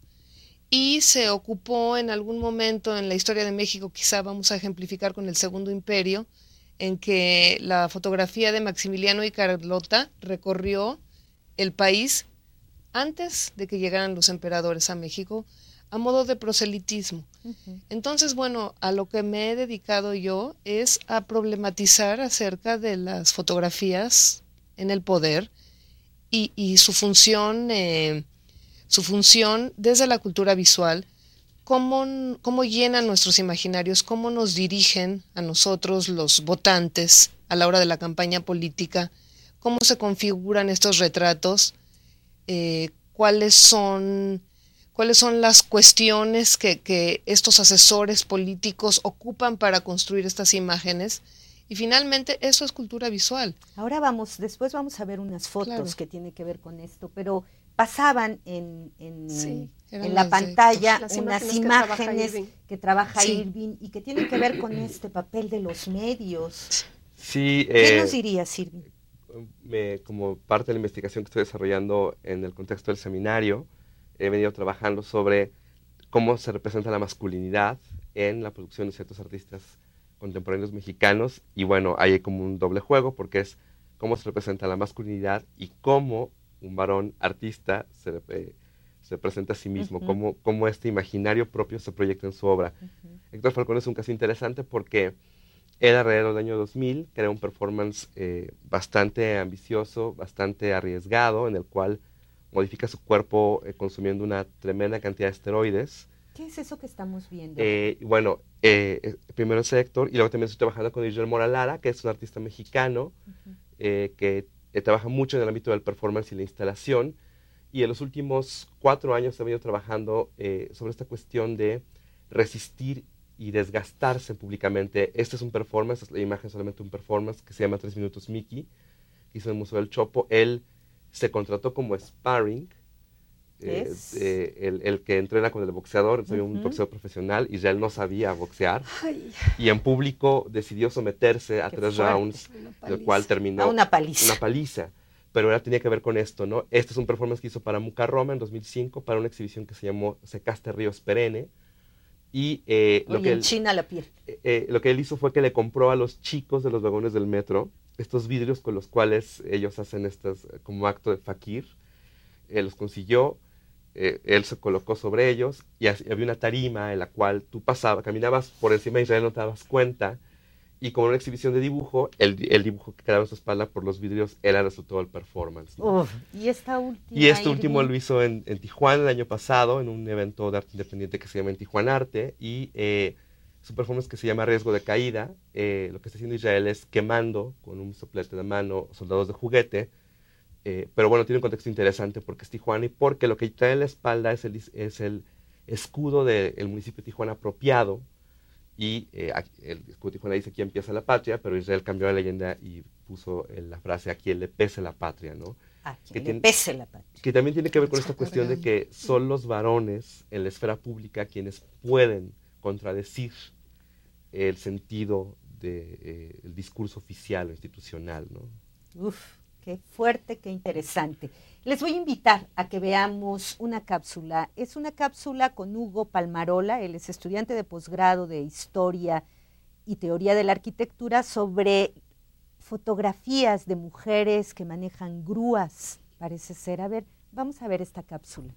[SPEAKER 3] y se ocupó en algún momento en la historia de México, quizá vamos a ejemplificar con el Segundo Imperio, en que la fotografía de Maximiliano y Carlota recorrió el país antes de que llegaran los emperadores a México, a modo de proselitismo. Uh-huh. Entonces, bueno, a lo que me he dedicado yo es a problematizar acerca de las fotografías en el poder y, y su función... Eh, su función desde la cultura visual, cómo, cómo llenan nuestros imaginarios, cómo nos dirigen a nosotros los votantes a la hora de la campaña política, cómo se configuran estos retratos, eh, cuáles son, cuáles son las cuestiones que, que estos asesores políticos ocupan para construir estas imágenes. Y finalmente eso es cultura visual.
[SPEAKER 1] Ahora vamos, después vamos a ver unas fotos claro. que tienen que ver con esto, pero pasaban en, en,
[SPEAKER 2] sí,
[SPEAKER 1] en la pantalla
[SPEAKER 2] las
[SPEAKER 1] unas
[SPEAKER 2] imágenes,
[SPEAKER 1] imágenes que trabaja
[SPEAKER 3] sí.
[SPEAKER 1] Irving y que tienen que ver con este papel de los medios.
[SPEAKER 4] Sí,
[SPEAKER 1] ¿Qué
[SPEAKER 4] eh,
[SPEAKER 1] nos dirías, Irving?
[SPEAKER 4] Me, como parte de la investigación que estoy desarrollando en el contexto del seminario, he venido trabajando sobre cómo se representa la masculinidad en la producción de ciertos artistas contemporáneos mexicanos, y bueno, hay como un doble juego, porque es cómo se representa la masculinidad y cómo un varón artista se, eh, se presenta a sí mismo, uh-huh. cómo, cómo este imaginario propio se proyecta en su obra. Uh-huh. Héctor Falcón es un caso interesante porque él alrededor del año dos mil crea un performance eh, bastante ambicioso, bastante arriesgado, en el cual modifica su cuerpo eh, consumiendo una tremenda cantidad de esteroides.
[SPEAKER 1] ¿Qué es eso que estamos viendo?
[SPEAKER 4] Eh, bueno, eh, primero es Héctor, y luego también estoy trabajando con Israel Mora Lara, que es un artista mexicano, uh-huh. eh, que eh, trabaja mucho en el ámbito del performance y la instalación, y en los últimos cuatro años he venido trabajando eh, sobre esta cuestión de resistir y desgastarse públicamente. Este es un performance, es la imagen solamente un performance, que se llama Tres Minutos Mickey, que hizo en el Museo del Chopo. Él se contrató como sparring, Eh, eh, el, el que entrena con el boxeador, soy uh-huh. un boxeador profesional, y ya él no sabía boxear. Ay. Y en público decidió someterse a Qué tres fuerte. rounds, del cual terminó
[SPEAKER 1] a una paliza.
[SPEAKER 4] una paliza. Pero ahora tenía que ver con esto, ¿no? Este es un performance que hizo para Muca Roma en dos mil cinco, para una exhibición que se llamó Secaste Ríos Perenne. Y eh,
[SPEAKER 1] Oye,
[SPEAKER 4] lo, que él,
[SPEAKER 1] China la piel.
[SPEAKER 4] Eh, eh, lo que él hizo fue que le compró a los chicos de los vagones del metro estos vidrios con los cuales ellos hacen estas como acto de fakir. Eh, los consiguió. Eh, él se colocó sobre ellos y así, había una tarima en la cual tú pasabas, caminabas por encima de Israel, no te dabas cuenta, y como una exhibición de dibujo, el, el dibujo que quedaba en su espalda por los vidrios era el resultado del performance, ¿no?
[SPEAKER 1] Uf, y esta última
[SPEAKER 4] y este último lo hizo en, en Tijuana el año pasado, en un evento de arte independiente que se llama en Tijuana Arte, y eh, es un performance que se llama Riesgo de Caída. Eh, lo que está haciendo Israel es quemando con un soplete de mano soldados de juguete. Eh, pero bueno, tiene un contexto interesante porque es Tijuana y porque lo que trae en la espalda es el, es el escudo del municipio de Tijuana apropiado, y eh, el escudo de Tijuana dice aquí empieza la patria, pero Israel cambió la leyenda y puso eh, la frase a quien le pese la patria, ¿no?
[SPEAKER 1] A quien
[SPEAKER 4] que
[SPEAKER 1] le
[SPEAKER 4] tiene,
[SPEAKER 1] pese la patria.
[SPEAKER 4] Que también tiene que ver con esta cuestión de que son los varones en la esfera pública quienes pueden contradecir el sentido del de, eh, discurso oficial o institucional, ¿no?
[SPEAKER 1] Uf. Qué fuerte, qué interesante. Les voy a invitar a que veamos una cápsula. Es una cápsula con Hugo Palmarola, él es estudiante de posgrado de Historia y Teoría de la Arquitectura, sobre fotografías de mujeres que manejan grúas, parece ser. A ver, vamos a ver esta cápsula.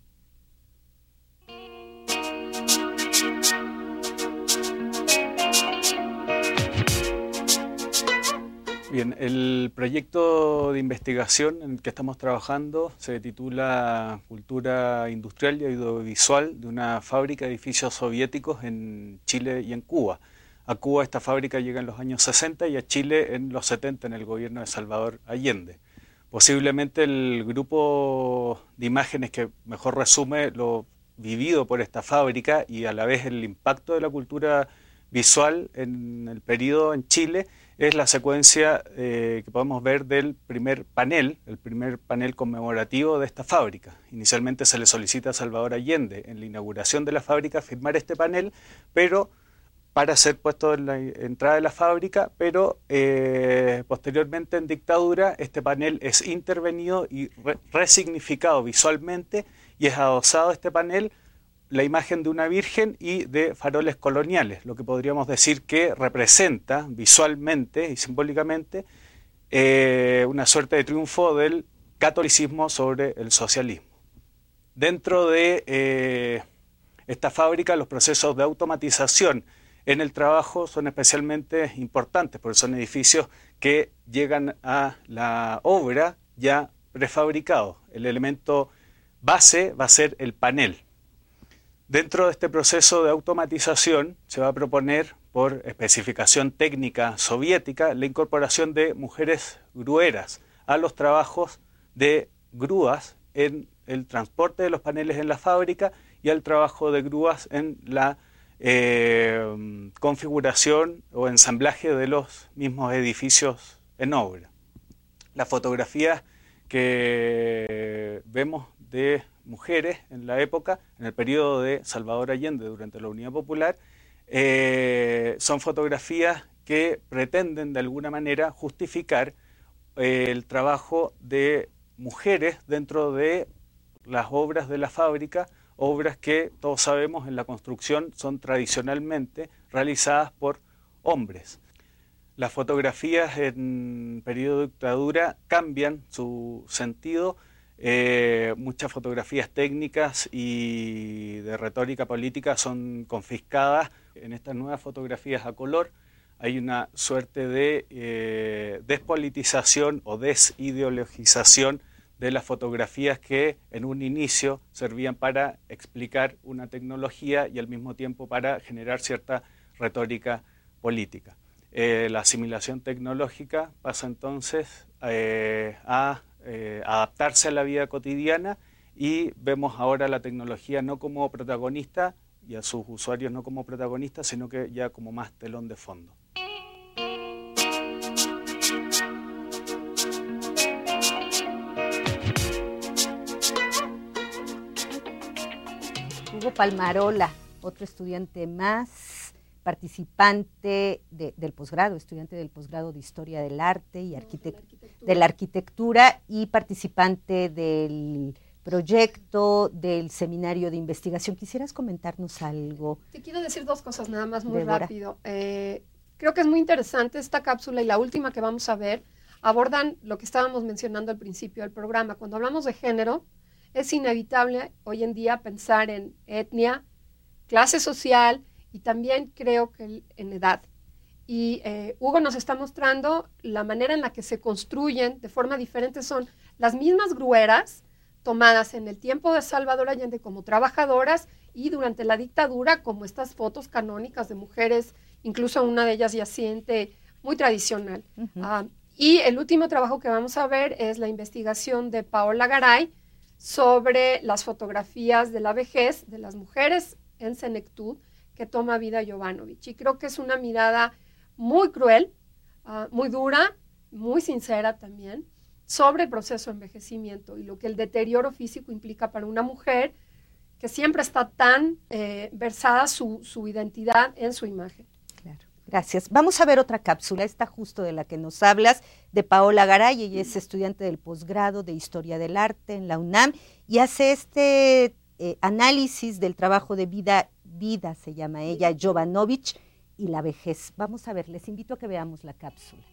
[SPEAKER 7] Bien, el proyecto de investigación en el que estamos trabajando se titula Cultura Industrial y Audiovisual de una fábrica de edificios soviéticos en Chile y en Cuba. A Cuba esta fábrica llega en los años sesenta y a Chile en los setenta en el gobierno de Salvador Allende. Posiblemente el grupo de imágenes que mejor resume lo vivido por esta fábrica y a la vez el impacto de la cultura visual en el periodo en Chile es la secuencia eh, que podemos ver del primer panel, el primer panel conmemorativo de esta fábrica. Inicialmente se le solicita a Salvador Allende en la inauguración de la fábrica firmar este panel, pero para ser puesto en la entrada de la fábrica, pero eh, posteriormente en dictadura este panel es intervenido y re resignificado visualmente y es adosado a este panel la imagen de una virgen y de faroles coloniales, lo que podríamos decir que representa visualmente y simbólicamente eh, una suerte de triunfo del catolicismo sobre el socialismo. Dentro de eh, esta fábrica los procesos de automatización en el trabajo son especialmente importantes, porque son edificios que llegan a la obra ya prefabricados. El elemento base va a ser el panel. Dentro de este proceso de automatización se va a proponer, por especificación técnica soviética, la incorporación de mujeres grueras a los trabajos de grúas en el transporte de los paneles en la fábrica y al trabajo de grúas en la Eh, configuración o ensamblaje de los mismos edificios en obra. Las fotografías que vemos de mujeres en la época, en el periodo de Salvador Allende durante la Unidad Popular, eh, son fotografías que pretenden de alguna manera justificar eh, el trabajo de mujeres dentro de las obras de la fábrica, obras que todos sabemos en la construcción son tradicionalmente realizadas por hombres. Las fotografías en periodo de dictadura cambian su sentido, eh, muchas fotografías técnicas y de retórica política son confiscadas. En estas nuevas fotografías a color hay una suerte de eh, despolitización o desideologización de las fotografías que en un inicio servían para explicar una tecnología y al mismo tiempo para generar cierta retórica política. Eh, la asimilación tecnológica pasa entonces eh, a eh, adaptarse a la vida cotidiana y vemos ahora la tecnología no como protagonista y a sus usuarios no como protagonistas, sino que ya como más telón de fondo.
[SPEAKER 1] Hugo Palmarola, otro estudiante más, participante de, del posgrado, estudiante del posgrado de Historia del Arte y arquitect de la Arquitectura y participante del proyecto del seminario de investigación. ¿Quisieras comentarnos algo?
[SPEAKER 2] Te quiero decir dos cosas nada más muy Débora. rápido. Eh, creo que es muy interesante esta cápsula y la última que vamos a ver abordan lo que estábamos mencionando al principio del programa. Cuando hablamos de género, es inevitable hoy en día pensar en etnia, clase social y también creo que en edad. Y eh, Hugo nos está mostrando la manera en la que se construyen de forma diferente. Son las mismas grueras tomadas en el tiempo de Salvador Allende como trabajadoras y durante la dictadura como estas fotos canónicas de mujeres, incluso una de ellas yaciente, muy tradicional. Uh-huh. uh, y el último trabajo que vamos a ver es la investigación de Paola Garay sobre las fotografías de la vejez de las mujeres en senectud que toma Vida Jovanović. Y creo que es una mirada muy cruel, uh, muy dura, muy sincera también, sobre el proceso de envejecimiento y lo que el deterioro físico implica para una mujer que siempre está tan eh, versada su, su identidad en su imagen.
[SPEAKER 1] Claro, gracias. Vamos a ver otra cápsula, esta justo de la que nos hablas, de Paola Garay. Ella es estudiante del posgrado de Historia del Arte en la UNAM y hace este eh, análisis del trabajo de Vida, Vida se llama ella, Jovanović y la vejez. Vamos a ver, les invito a que veamos la cápsula.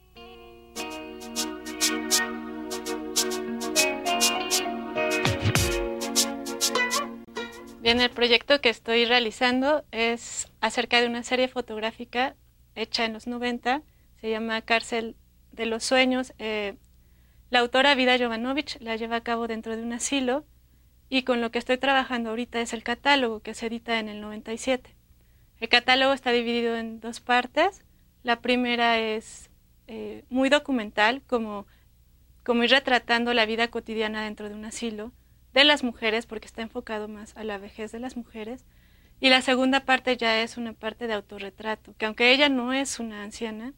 [SPEAKER 8] Bien, el proyecto que estoy realizando es acerca de una serie fotográfica hecha en los noventa, se llama Cárcel de los Sueños. Eh, la autora Vida Jovanović la lleva a cabo dentro de un asilo y con lo que estoy trabajando ahorita es el catálogo que se edita en el noventa y siete. El catálogo está dividido en dos partes. La primera es eh, muy documental, como, como ir retratando la vida cotidiana dentro de un asilo de las mujeres, porque está enfocado más a la vejez de las mujeres. Y la segunda parte ya es una parte de autorretrato, que aunque ella no es una anciana,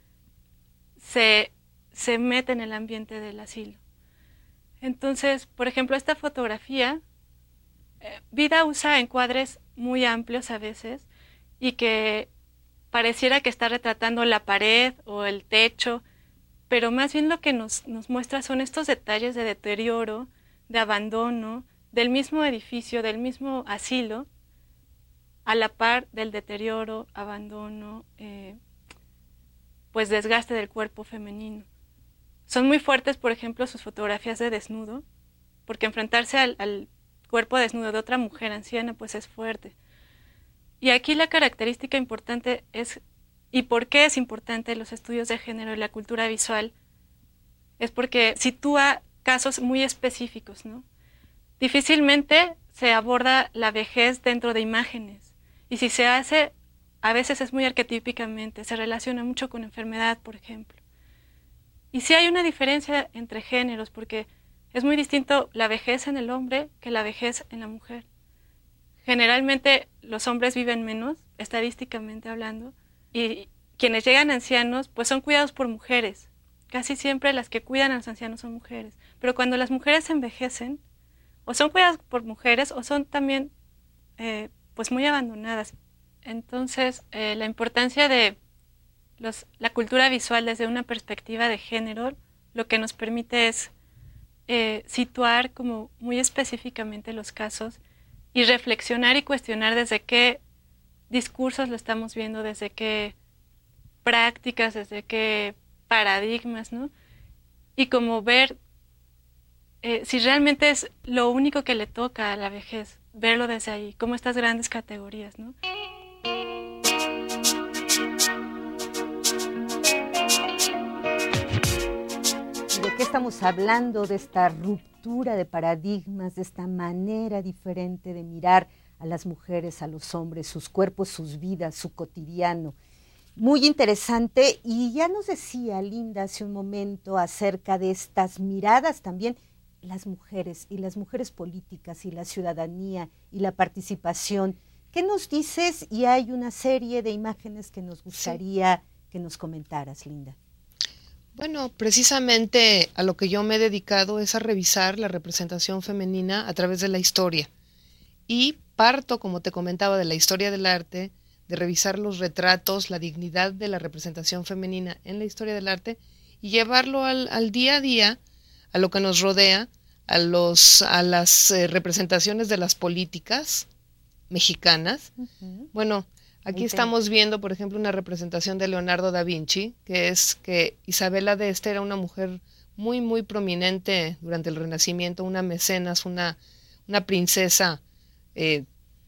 [SPEAKER 8] se, se mete en el ambiente del asilo. Entonces, por ejemplo, esta fotografía, eh, Vida usa encuadres muy amplios a veces y que pareciera que está retratando la pared o el techo, pero más bien lo que nos, nos muestra son estos detalles de deterioro, de abandono, del mismo edificio, del mismo asilo, a la par del deterioro, abandono, eh, pues desgaste del cuerpo femenino. Son muy fuertes, por ejemplo, sus fotografías de desnudo, porque enfrentarse al, al cuerpo desnudo de otra mujer anciana pues es fuerte. Y aquí la característica importante es, y por qué es importante los estudios de género y la cultura visual, es porque sitúa casos muy específicos, ¿no? Difícilmente se aborda la vejez dentro de imágenes, y si se hace, a veces es muy arquetípicamente, se relaciona mucho con enfermedad, por ejemplo. Y sí hay una diferencia entre géneros, porque es muy distinto la vejez en el hombre que la vejez en la mujer. Generalmente los hombres viven menos, estadísticamente hablando, y quienes llegan ancianos pues son cuidados por mujeres. Casi siempre las que cuidan a los ancianos son mujeres. Pero cuando las mujeres envejecen, o son cuidadas por mujeres o son también eh, pues muy abandonadas. Entonces, eh, la importancia de los, la cultura visual desde una perspectiva de género, lo que nos permite es eh, situar como muy específicamente los casos y reflexionar y cuestionar desde qué discursos lo estamos viendo, desde qué prácticas, desde qué paradigmas, ¿no? Y como ver eh, si realmente es lo único que le toca a la vejez, verlo desde ahí, como estas grandes categorías, ¿no?
[SPEAKER 1] ¿De qué estamos hablando? De esta ruptura de paradigmas, de esta manera diferente de mirar a las mujeres, a los hombres, sus cuerpos, sus vidas, su cotidiano. Muy interesante, y ya nos decía Linda hace un momento acerca de estas miradas también, las mujeres y las mujeres políticas y la ciudadanía y la participación. ¿Qué nos dices? Y hay una serie de imágenes que nos gustaría sí. que nos comentaras, Linda.
[SPEAKER 3] Bueno, precisamente a lo que yo me he dedicado es a revisar la representación femenina a través de la historia. Y parto, como te comentaba, de la historia del arte, de revisar los retratos, la dignidad de la representación femenina en la historia del arte y llevarlo al, al día a día, a lo que nos rodea, a, los, a las eh, representaciones de las políticas mexicanas. Uh-huh. Bueno, aquí Ahí estamos te... viendo, por ejemplo, una representación de Leonardo da Vinci, que es que Isabela de Este era una mujer muy, muy prominente durante el Renacimiento, una mecenas, una, una princesa eh,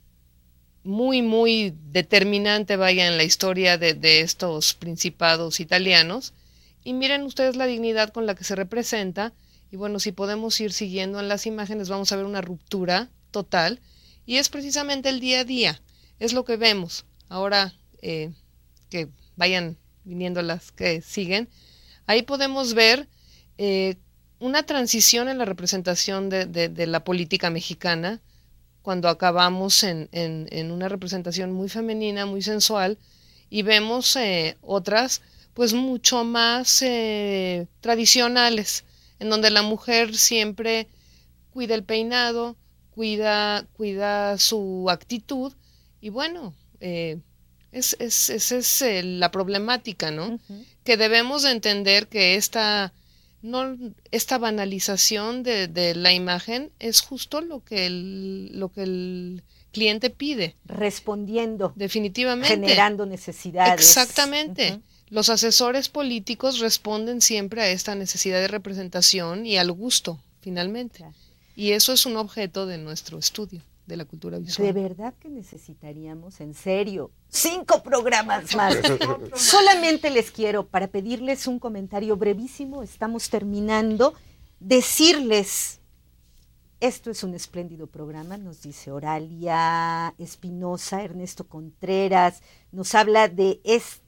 [SPEAKER 3] muy, muy determinante, vaya, en la historia de, de estos principados italianos. Y miren ustedes la dignidad con la que se representa. Y bueno, si podemos ir siguiendo en las imágenes, vamos a ver una ruptura total. Y es precisamente el día a día, es lo que vemos. Ahora eh, que vayan viniendo las que siguen, ahí podemos ver eh, una transición en la representación de, de, de la política mexicana, cuando acabamos en, en, en una representación muy femenina, muy sensual, y vemos eh, otras pues mucho más eh, tradicionales, en donde la mujer siempre cuida el peinado, cuida, cuida su actitud, y bueno, eh, es, es, es, es eh, la problemática, ¿no? Uh-huh. Que debemos de entender que esta, no, esta banalización de, de la imagen es justo lo que el, lo que el cliente pide.
[SPEAKER 1] Respondiendo.
[SPEAKER 3] Definitivamente.
[SPEAKER 1] Generando necesidades.
[SPEAKER 3] Exactamente. Uh-huh. Los asesores políticos responden siempre a esta necesidad de representación y al gusto, finalmente. Claro. Y eso es un objeto de nuestro estudio de la cultura visual.
[SPEAKER 1] De verdad que necesitaríamos, en serio, cinco programas más. Solamente les quiero, para pedirles un comentario brevísimo, estamos terminando, decirles Esto es un espléndido programa, nos dice Oralia Espinosa, Ernesto Contreras, nos habla de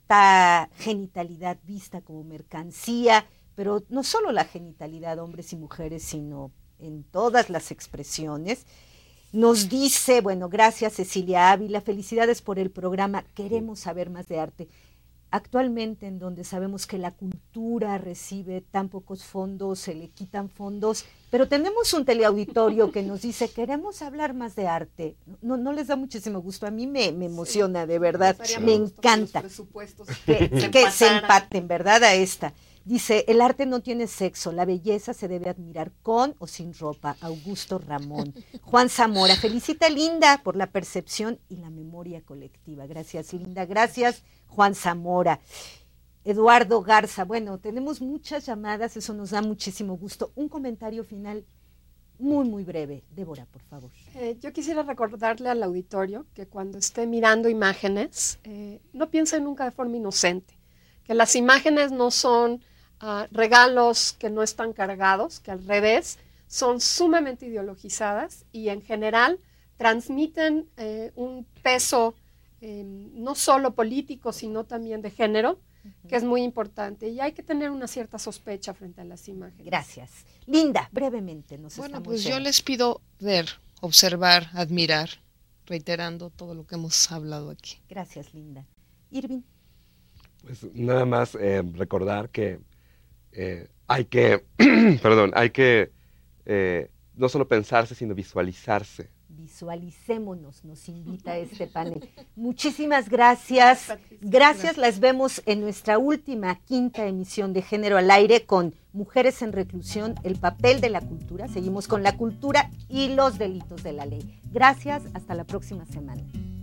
[SPEAKER 1] esta genitalidad vista como mercancía, pero no solo la genitalidad, hombres y mujeres, sino en todas las expresiones. Nos dice, bueno, gracias Cecilia Ávila, felicidades por el programa, queremos saber más de arte. Actualmente, en donde sabemos que la cultura recibe tan pocos fondos, se le quitan fondos, pero tenemos un teleauditorio que nos dice, queremos hablar más de arte. No, no les da muchísimo gusto, a mí me, me emociona, sí, de verdad, me encanta que, que, que se empaten, ¿verdad? A esta. Dice, el arte no tiene sexo, la belleza se debe admirar con o sin ropa. Augusto Ramón. Juan Zamora, felicita a Linda por la percepción y la memoria colectiva. Gracias, Linda. Gracias, Juan Zamora. Eduardo Garza, bueno, tenemos muchas llamadas, eso nos da muchísimo gusto. Un comentario final muy, muy breve. Débora, por favor.
[SPEAKER 2] Eh, yo quisiera recordarle al auditorio que cuando esté mirando imágenes, eh, no piense nunca de forma inocente, que las imágenes no son Uh, regalos que no están cargados, que al revés son sumamente ideologizadas y en general transmiten eh, un peso eh, no solo político, sino también de género, uh-huh. que es muy importante y hay que tener una cierta sospecha frente a las imágenes.
[SPEAKER 1] Gracias. Linda, brevemente nos
[SPEAKER 3] Bueno,
[SPEAKER 1] estamos
[SPEAKER 3] pues
[SPEAKER 1] viendo.
[SPEAKER 3] Yo les pido ver, observar, admirar, reiterando todo lo que hemos hablado aquí.
[SPEAKER 1] Gracias, Linda. Irving.
[SPEAKER 4] Pues nada más eh, recordar que Eh, hay que, perdón, hay que eh, no solo pensarse, sino visualizarse.
[SPEAKER 1] Visualicémonos, nos invita a este panel. Muchísimas gracias. Gracias, las vemos en nuestra última, quinta emisión de Género al Aire con Mujeres en Reclusión, el papel de la cultura. Seguimos con la cultura y los delitos de la ley. Gracias, hasta la próxima semana.